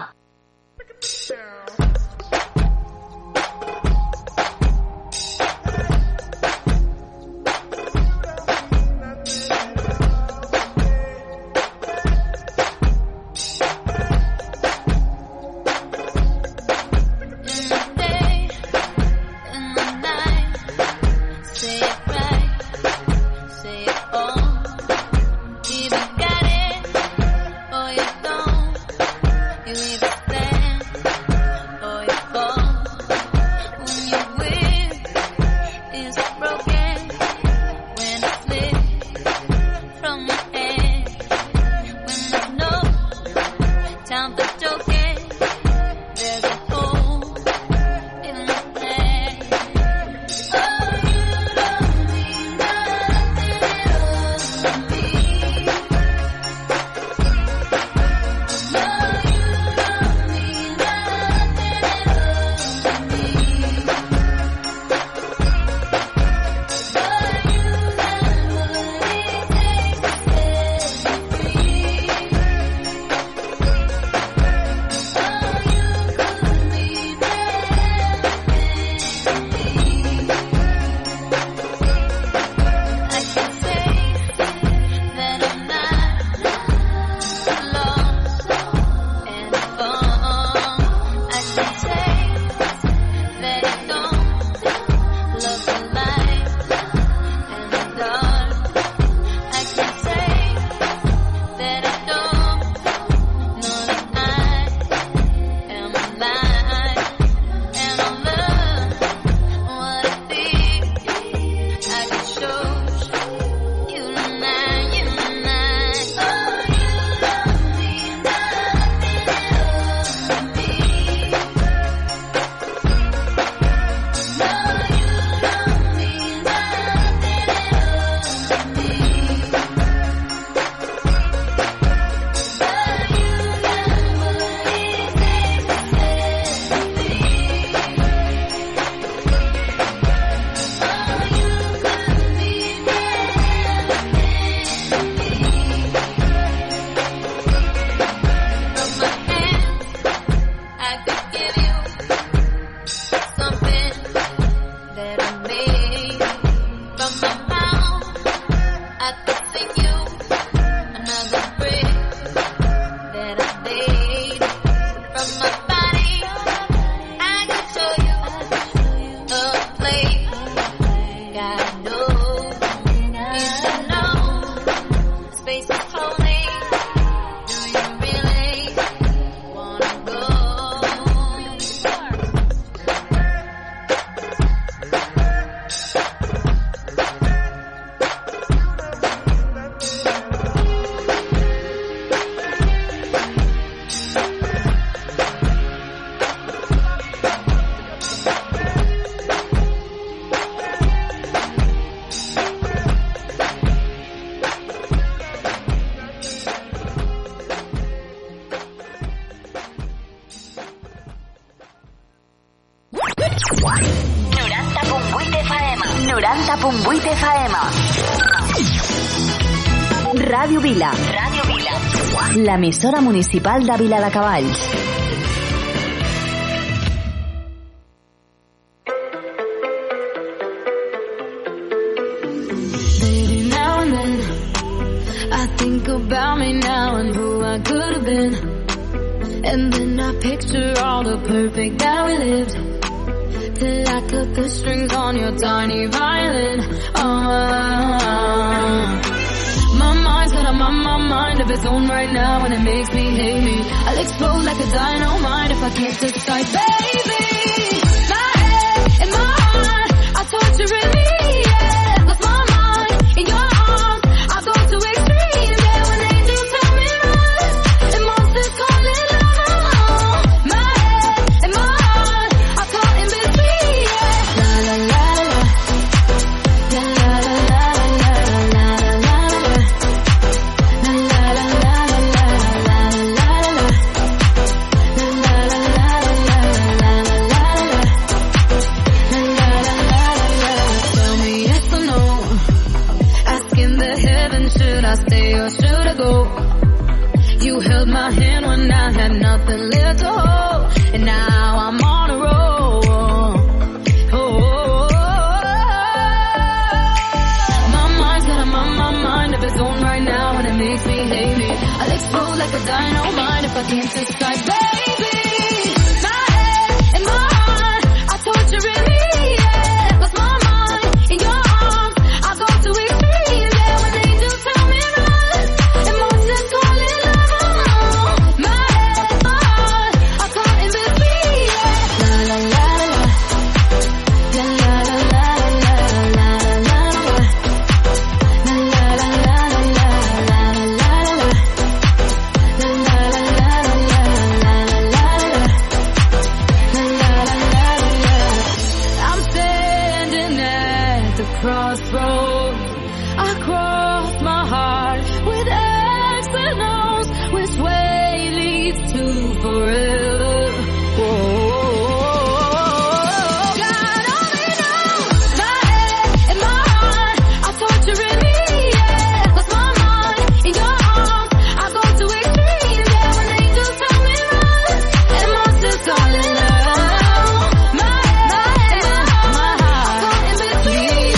90.8 FM. 90.8 FM. Ràdio Vila. Ràdio Vila. L'emissora municipal de Viladecavalls. Baby, now and then I think about me now and who I could have been. And then I picture all the perfect that we lived, till I cut the strings on your tiny violin. My mind's got a mind of its own right now, and it makes me hate me. I'll explode like a dynamite if I can't decide, baby. My head and my heart are torturing me. Yeah, lost my mind in your arms. I go to extreme. Yeah, when angels tell me run, and monsters call it love. My head and my heart are caught in between. Yeah, la la la la, la la la la la la la la. Should I stay or should I go? You held my hand when I had nothing left to hold, and now I'm on a roll. My mind's got a mind of its own right now, and it makes me hate me. I'll explode like a dynamite if I can't decide, baby. My head and my heart are torturing me. Yeah, lost my mind in your arms. I go to extreme. Yeah, when angels tell me run, and monsters call it love. My head, my heart are caught in between. Yeah, la la la la, la la la la la la la la la, la la la la la la la la. I'm standing at the crossroads. I cross my heart with X and O's. Which way leads to forever? God only knows. My head and my heart are torturing me. Yeah, lost my mind in your arms. I go to extreme. Yeah, when angels tell me run, and monsters call it love. My head and my heart are caught in between.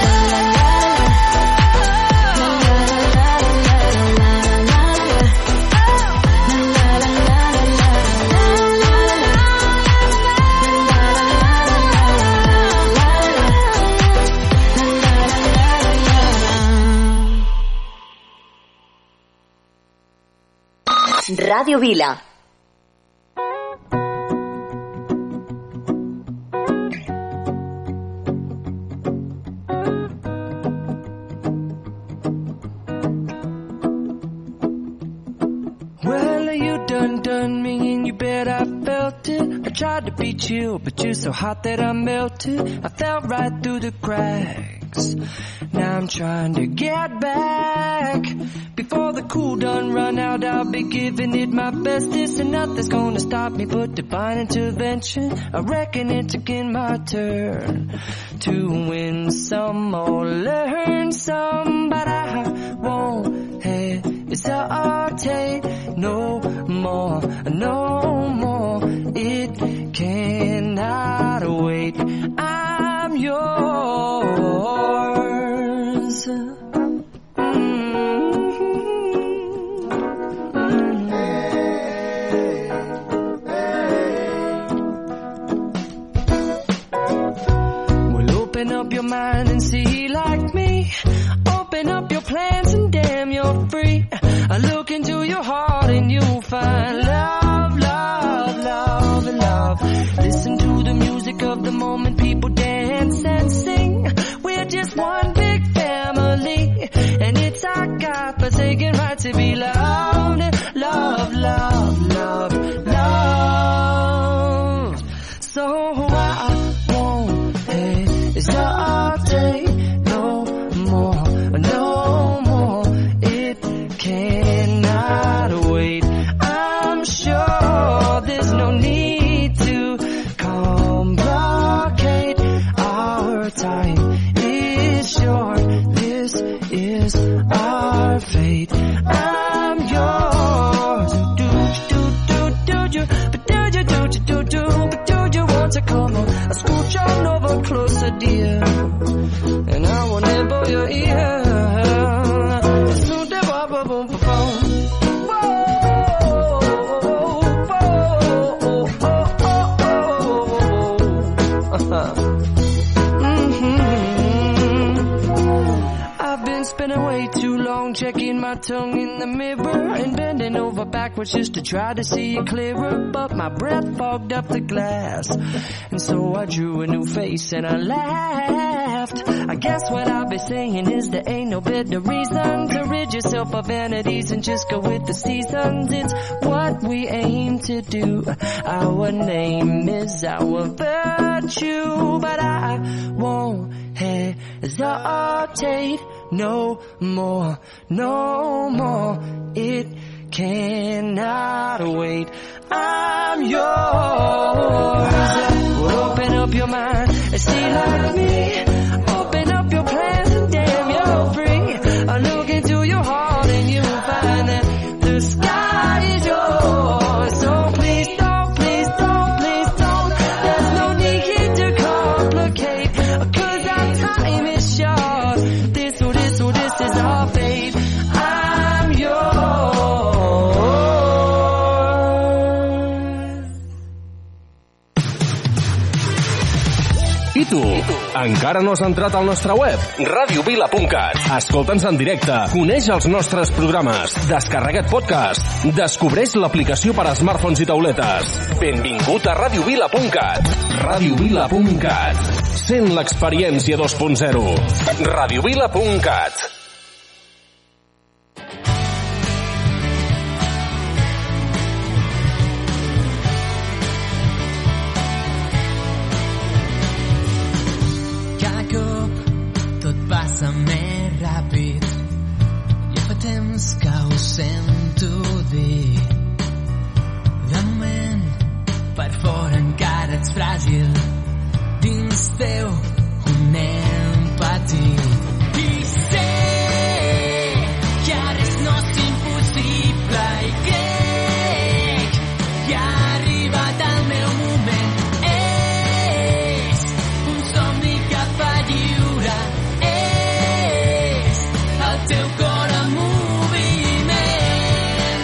Ràdio Vila. Well, you done me and you bet I felt it. I tried to beat you, but you're so hot that I melted. I fell right through the cracks. Now I'm trying to get back. Before the cool done run out, I'll be giving it my bestest, and nothing's gonna stop me but divine intervention. I reckon it's again my turn to win some or learn some, but I won't hesitate no more, no more. It cannot wait. I'm yours. Well, open up your mind and see like me. Open up your plans and damn, you're free. I look into your heart and you'll find love, love, love, love. Listen to the music of the moment, people dance and sing. We're just one big family, and it's our God-forsaken right to be loved. Love, love, love, love. So I won't hesitate no more, no more. It cannot wait. I'm sure there's no need to compromise. como escucha un nuevo closer, dear, and I will nibble your ear. Snoop the bop boom boom spending way too long checking my tongue in the mirror and bending over backwards just to try to see it clearer, but my breath fogged up the glass, and so I drew a new face and I laughed. I guess what I'll be saying is there ain't no better reason to rid yourself of vanities and just go with the seasons. It's what we aim to do. Our name is our virtue, but I won't hesitate no more, no more. It cannot wait. I'm yours. Open up your mind and see like me. Open up your plans and damn, you're free. I look into your heart and you'll find that the sky is yours. So please don't, please don't, please don't. There's no need to complicate, 'cause our time is short. This is our fate. I'm yours. I tu? Encara no has entrat al nostre web? radiovila.cat. Escolta'ns en directe, coneix els nostres programes, descarrega't podcast, descobreix l'aplicació per a smartphones i tauletes. Benvingut a radiovila.cat. radiovila.cat. Sent l'experiència 2.0. radiovila.cat. Passa més ràpid. Ja fa temps que ho sento dir. De moment, per fora encara ets fràgil. Dins teu un nen petit. I sé que res no és impossible i crec que ha arribat el meu moment. És un somni cap a lliure. Teu cor en moviment.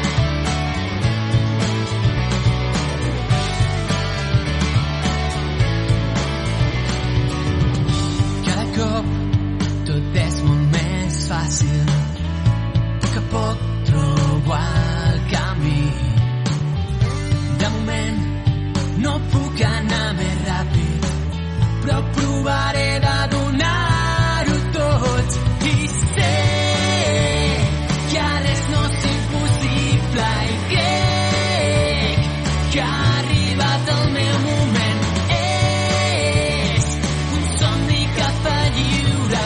Cada cop tot és molt més fàcil. A poc a poc trobo el camí. De moment no puc anar més ràpid, però provaré de donar-ho tot. I sé que res no és impossible i crec que ha arribat el meu moment. És un somni cap a lliure.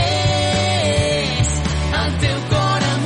És el teu cor en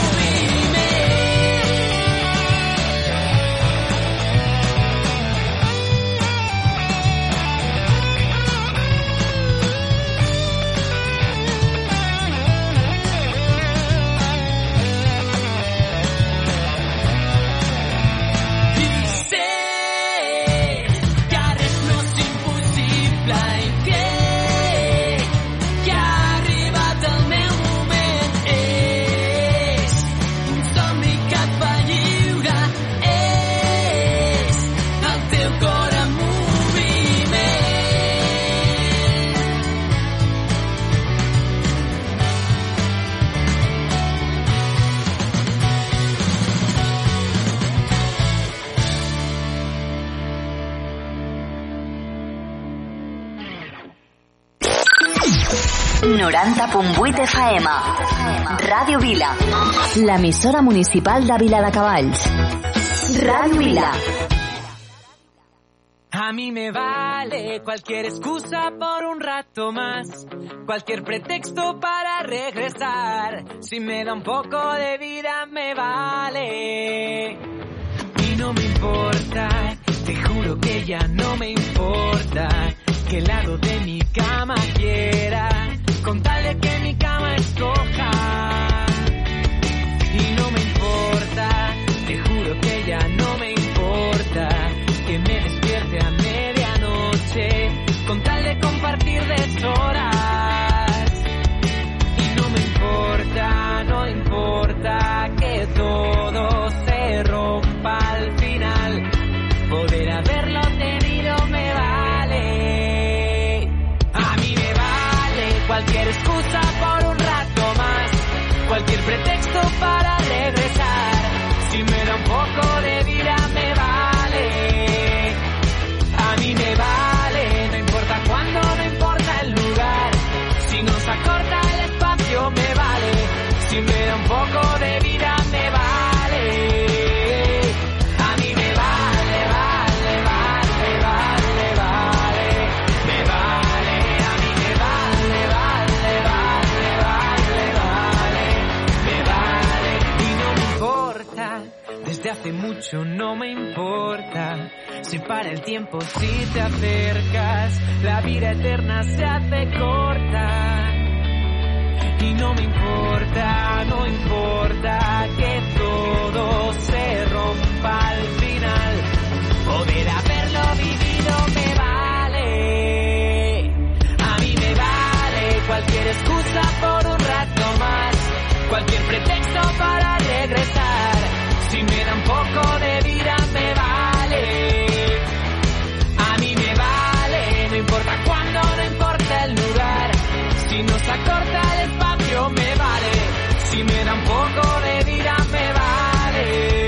...90.8 FM. Ràdio Vila. L'emissora municipal de Viladecavalls. Ràdio Vila. A mí me vale cualquier excusa por un rato más, cualquier pretexto para regresar. Si me da un poco de vida me vale. Y no me importa, te juro que ya no me importa qué lado de mi cama quiera, con tal de que mi cama escoja. Y no me importa, te juro que ya no me importa que me despierte a medianoche. Desde hace mucho no me importa si para el tiempo si te acercas, la vida eterna se hace corta. Y no me importa, no importa que todo se rompa al final. Poder haberlo vivido me vale. A mí me vale cualquier excusa por un rato más, cualquier pretexto para regresar. Si me da un poco de vida me vale. A mí me vale, no importa cuándo, no importa el lugar. Si nos acorta el espacio me vale. Si me da un poco de vida me vale.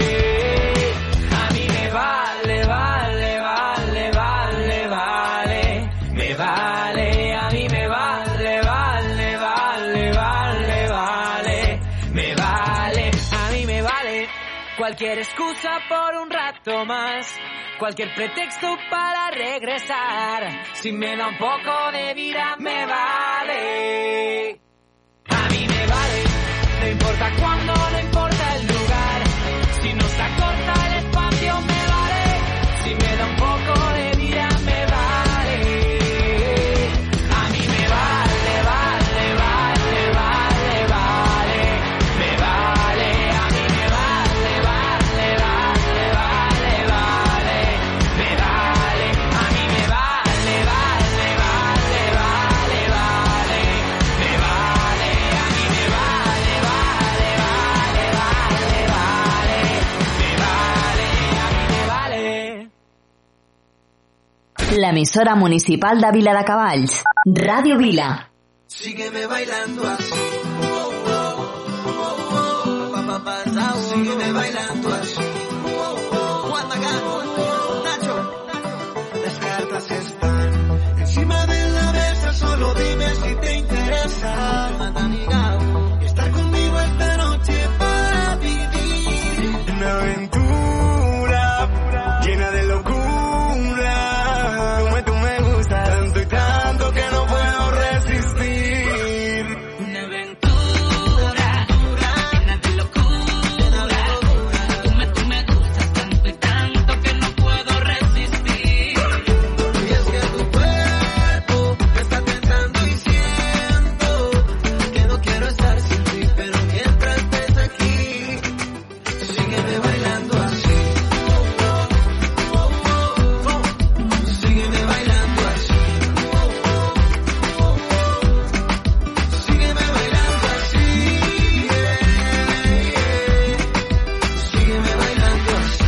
A mí me vale, vale, vale, vale, vale. Me vale, a mí me vale, vale, vale, vale, vale. Me vale, a mí me vale. Cualquier excusa por un rato más, cualquier pretexto para regresar. Si me da un poco de vida me vale. A mí me vale, no importa cuándo, no importa el lugar. Si nos acorta el espacio me vale. Si me da un poco de vida me vale. A mí me vale, vale, vale, vale, vale. Me vale, a mí me vale, vale, vale, vale, vale. Me vale, a mí me vale, vale, vale, vale, vale. Me vale, a mí me vale, vale, vale, vale, vale. Me vale, a mí me vale. L'emissora municipal de Viladecavalls, Ràdio Vila. Sígueme bailando así. Sígueme bailando así. Nacho. Las cartas están encima de la mesa. Solo dime si te interesa. Estar conmigo esta noche para vivir una aventura llena de locura. Como tú me gustas tanto y tanto que no puedo resistir. Una aventura llena de locura. Tú me gustas tanto y tanto que no puedo resistir. Y es que tu cuerpo me está tentando y siento que no quiero estar sin ti, pero mientras estés aquí, sígueme bailando así. Sígueme bailando así. Sígueme bailando así. Sígueme bailando así.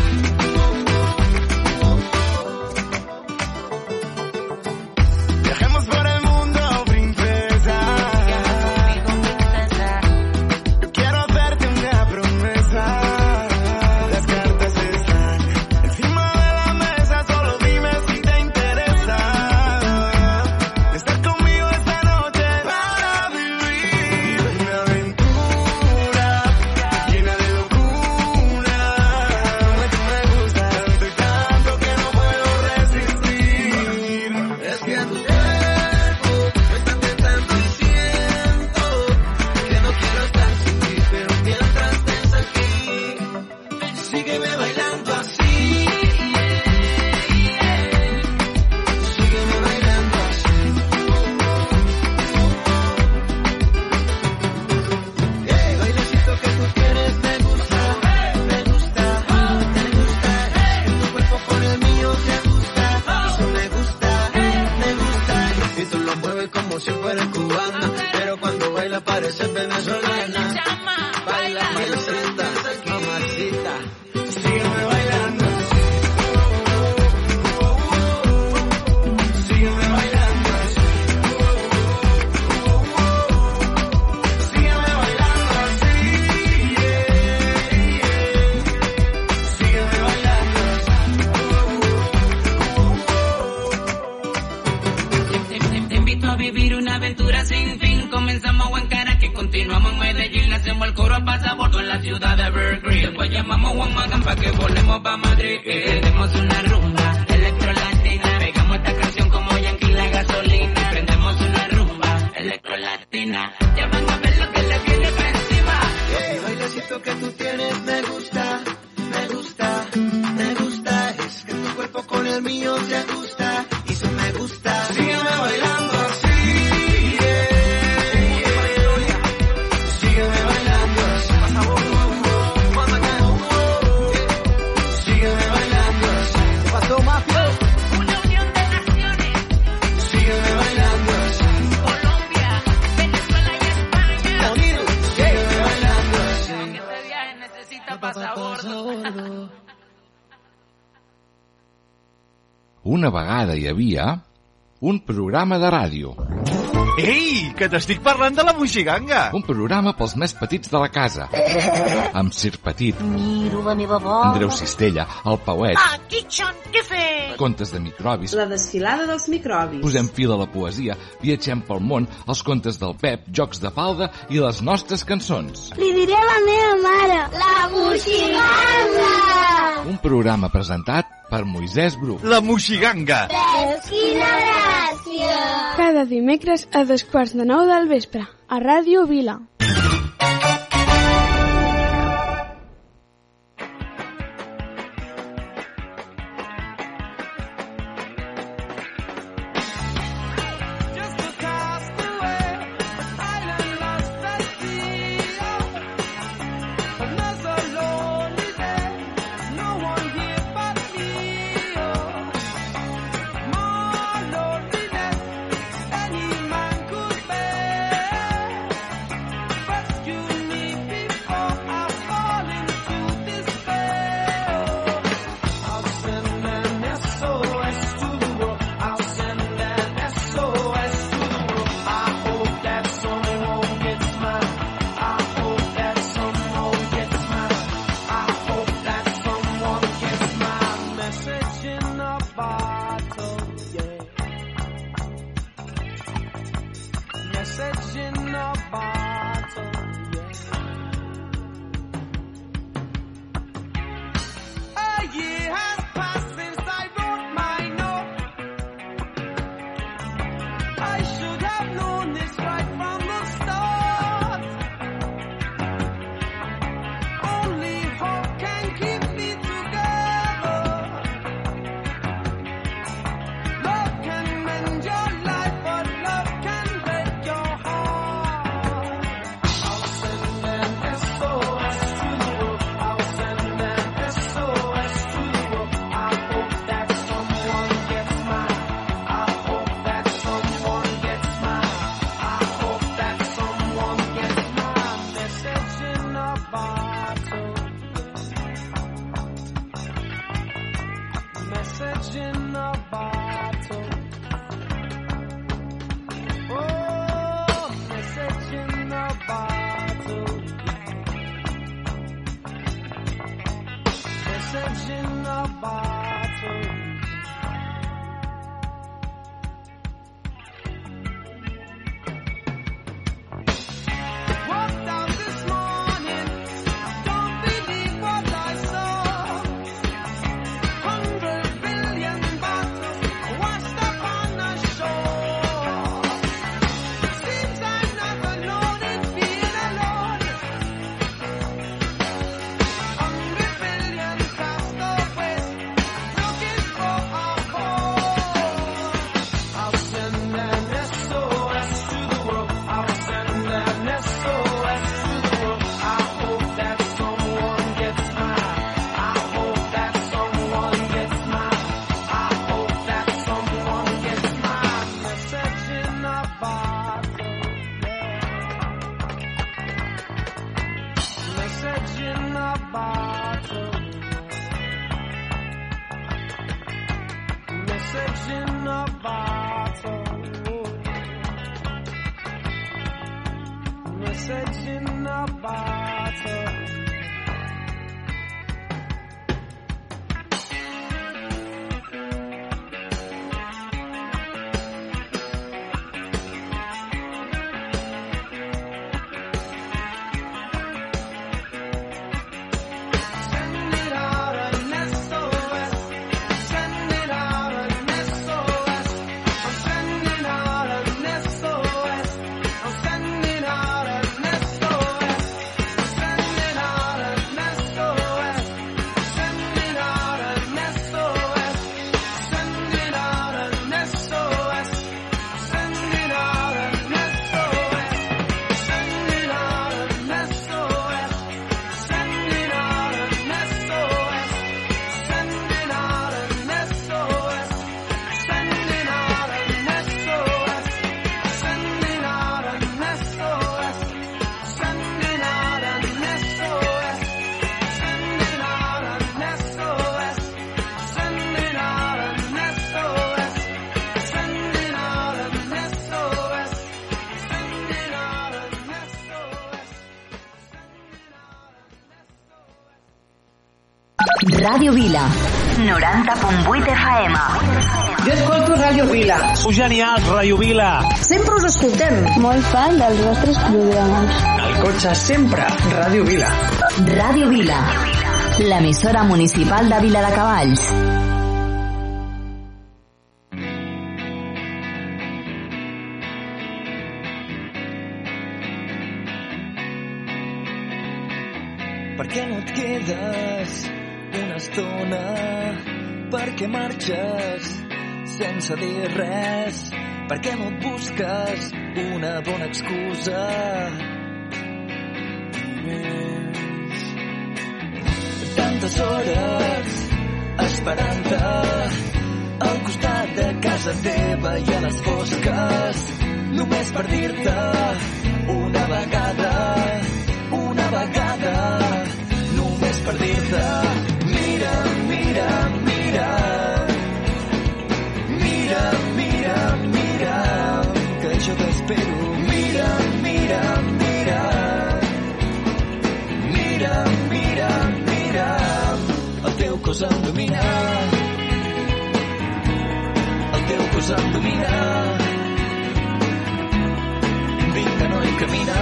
Viajemos por el mundo, princesa. Yo quiero hacerte una promesa. Las cartas están encima de la mesa. Solo dime si te interesa estar conmigo esta noche para vivir una aventura llena de locura. Tú me gustas tanto y tanto que no puedo resistir. Es que tu cuerpo me está tentando y siento que no quiero estar sin ti, pero mientras estés aquí, sígueme bailando así. Sígueme bailando así. Bailecito que tú tienes me gusta, me gusta, me gusta. Tu cuerpo con el mío se ajusta, eso me gusta, me gusta. Y tú lo mueves como si fuera cubana, pero cuando baila parece venezolana. Baila, mamacita, mamacita. Sígueme bailando así. Sígueme bailando así. Sígueme bailando así. Sígueme bailando así. Te invito a vivir una aventura sin fin. Comenzamos en Caracas, continuamos en Medellín. Hacemos el coro a pasabordo en la ciudad de Evergreen. Después llamamos a Juan Magán para que volemos pa' Madrid. Tenemos una rumba electro-latina. Pegamos esta canción como Yankee la gasolina. Prendemos una rumba electro-latina. Ya van a ver lo que le viene pa' encima. El bailecito que tú tienes me gusta, me lado. Una vegada hi havia un programa de ràdio. Ei, que t'estic parlant de la Moixiganga! Un programa pels més petits de la casa. Amb Sir Petit, Miro la meva bola. Andreu Cistella, el Pauet, Aquí són, què fer? contes de microbis. La desfilada dels microbis. Posem fil a la poesia, viatgem pel món, els contes del Pep, jocs de falda i les nostres cançons. Li diré a la meva mare. La Moixiganga! Un programa presentat per Moisès Bru. La Moixiganga! Veus quina gràcia! Cada dimecres a 2:45 del vespre, a Ràdio Vila. Sending out an SOS. Ràdio Vila. 90.8 FM. Jo escolto Ràdio Vila. Sou genials, Ràdio Vila. Sempre us escoltem. Molt fan dels vostres programes. Al cotxe sempre, Ràdio Vila. Ràdio Vila. L'emissora municipal de Viladecavalls. Per què no et quedes una estona? Per què marxes sense dir res? Per què no et busques una bona excusa? Tantes hores esperant-te al costat de casa teva i a les fosques, només per dir-te una vegada, només per dir-te mira, mira, mira, mira, mira, mira, que jo t'espero, mira, mira, mira, mira, mira, mira, el teu cos em domina, el teu cos em domina, vinga, noi, camina,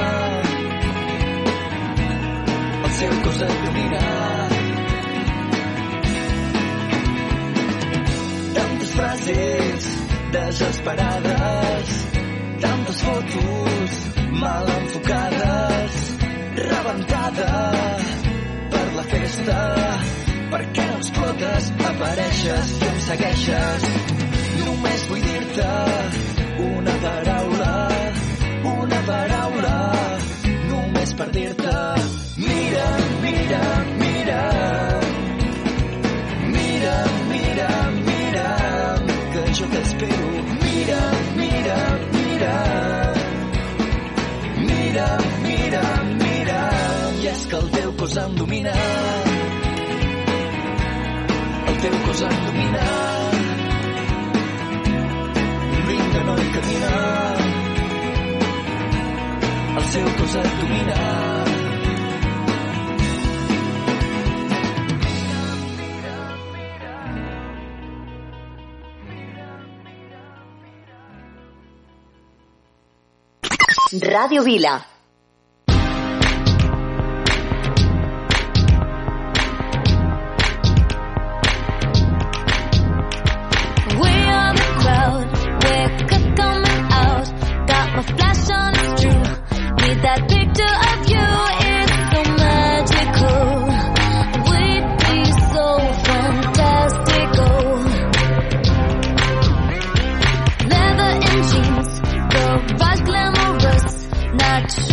el seu cos et domina. Tantes frases desesperades, tantes fotos mal enfocades, rebentada per la festa. Per què no explotes? Apareixes i em segueixes. Només vull dir-te una paraula, només per dir-te mira, mira, mira, mira, mira, mira, que jo t'espero, mira, mira, mira, mira, mira, mira, i és que el teu cos em domina, el teu cos em domina, vinga, noi, camina, el seu cos et domina. Ràdio Vila. We are the crowd, we're coming out. Got my flash on, it's true. Need that picture of you, it's so magical. We'd be so fantastical. Leather and jeans, the rush glamorous. Not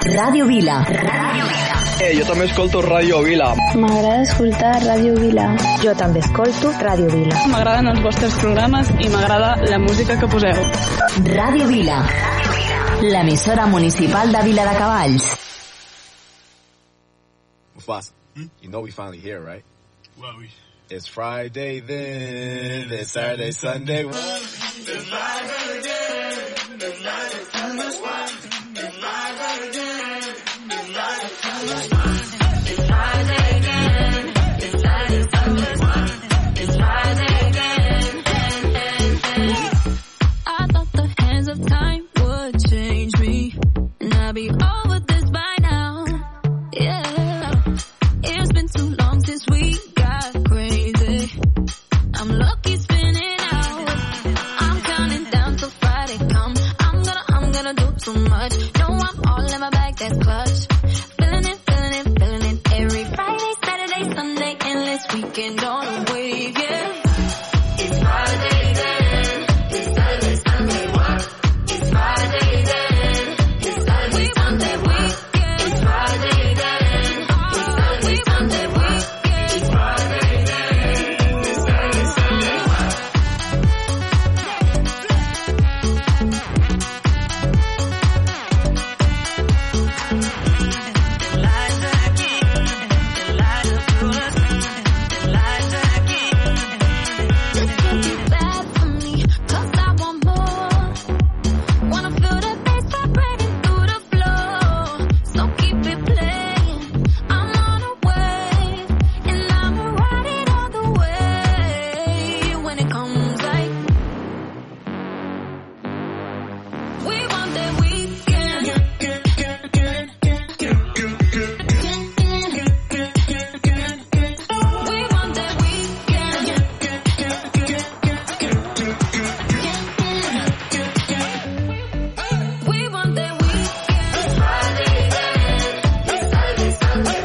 Ràdio Vila. Jo també escolto Ràdio Vila. M'agrada escoltar Ràdio Vila. Jo també escolto Ràdio Vila. M'agraden els vostres programes i m'agrada la música que poseu. Ràdio Vila. L'emissora municipal de Viladecavalls. Mufasa, you know we finally here, right? It's Friday then, it's Saturday, Sunday. It's live again, it's live again, it's live again, it's live again, it's live again. It's Friday again, it's Saturday, Sunday, it's Friday again. I thought the hands of time would change me, and I'd be over this by now. Yeah, it's been too long since we got crazy. I'm lucky spinning out. I'm counting down till Friday come. I'm gonna do too much. No, I'm all in my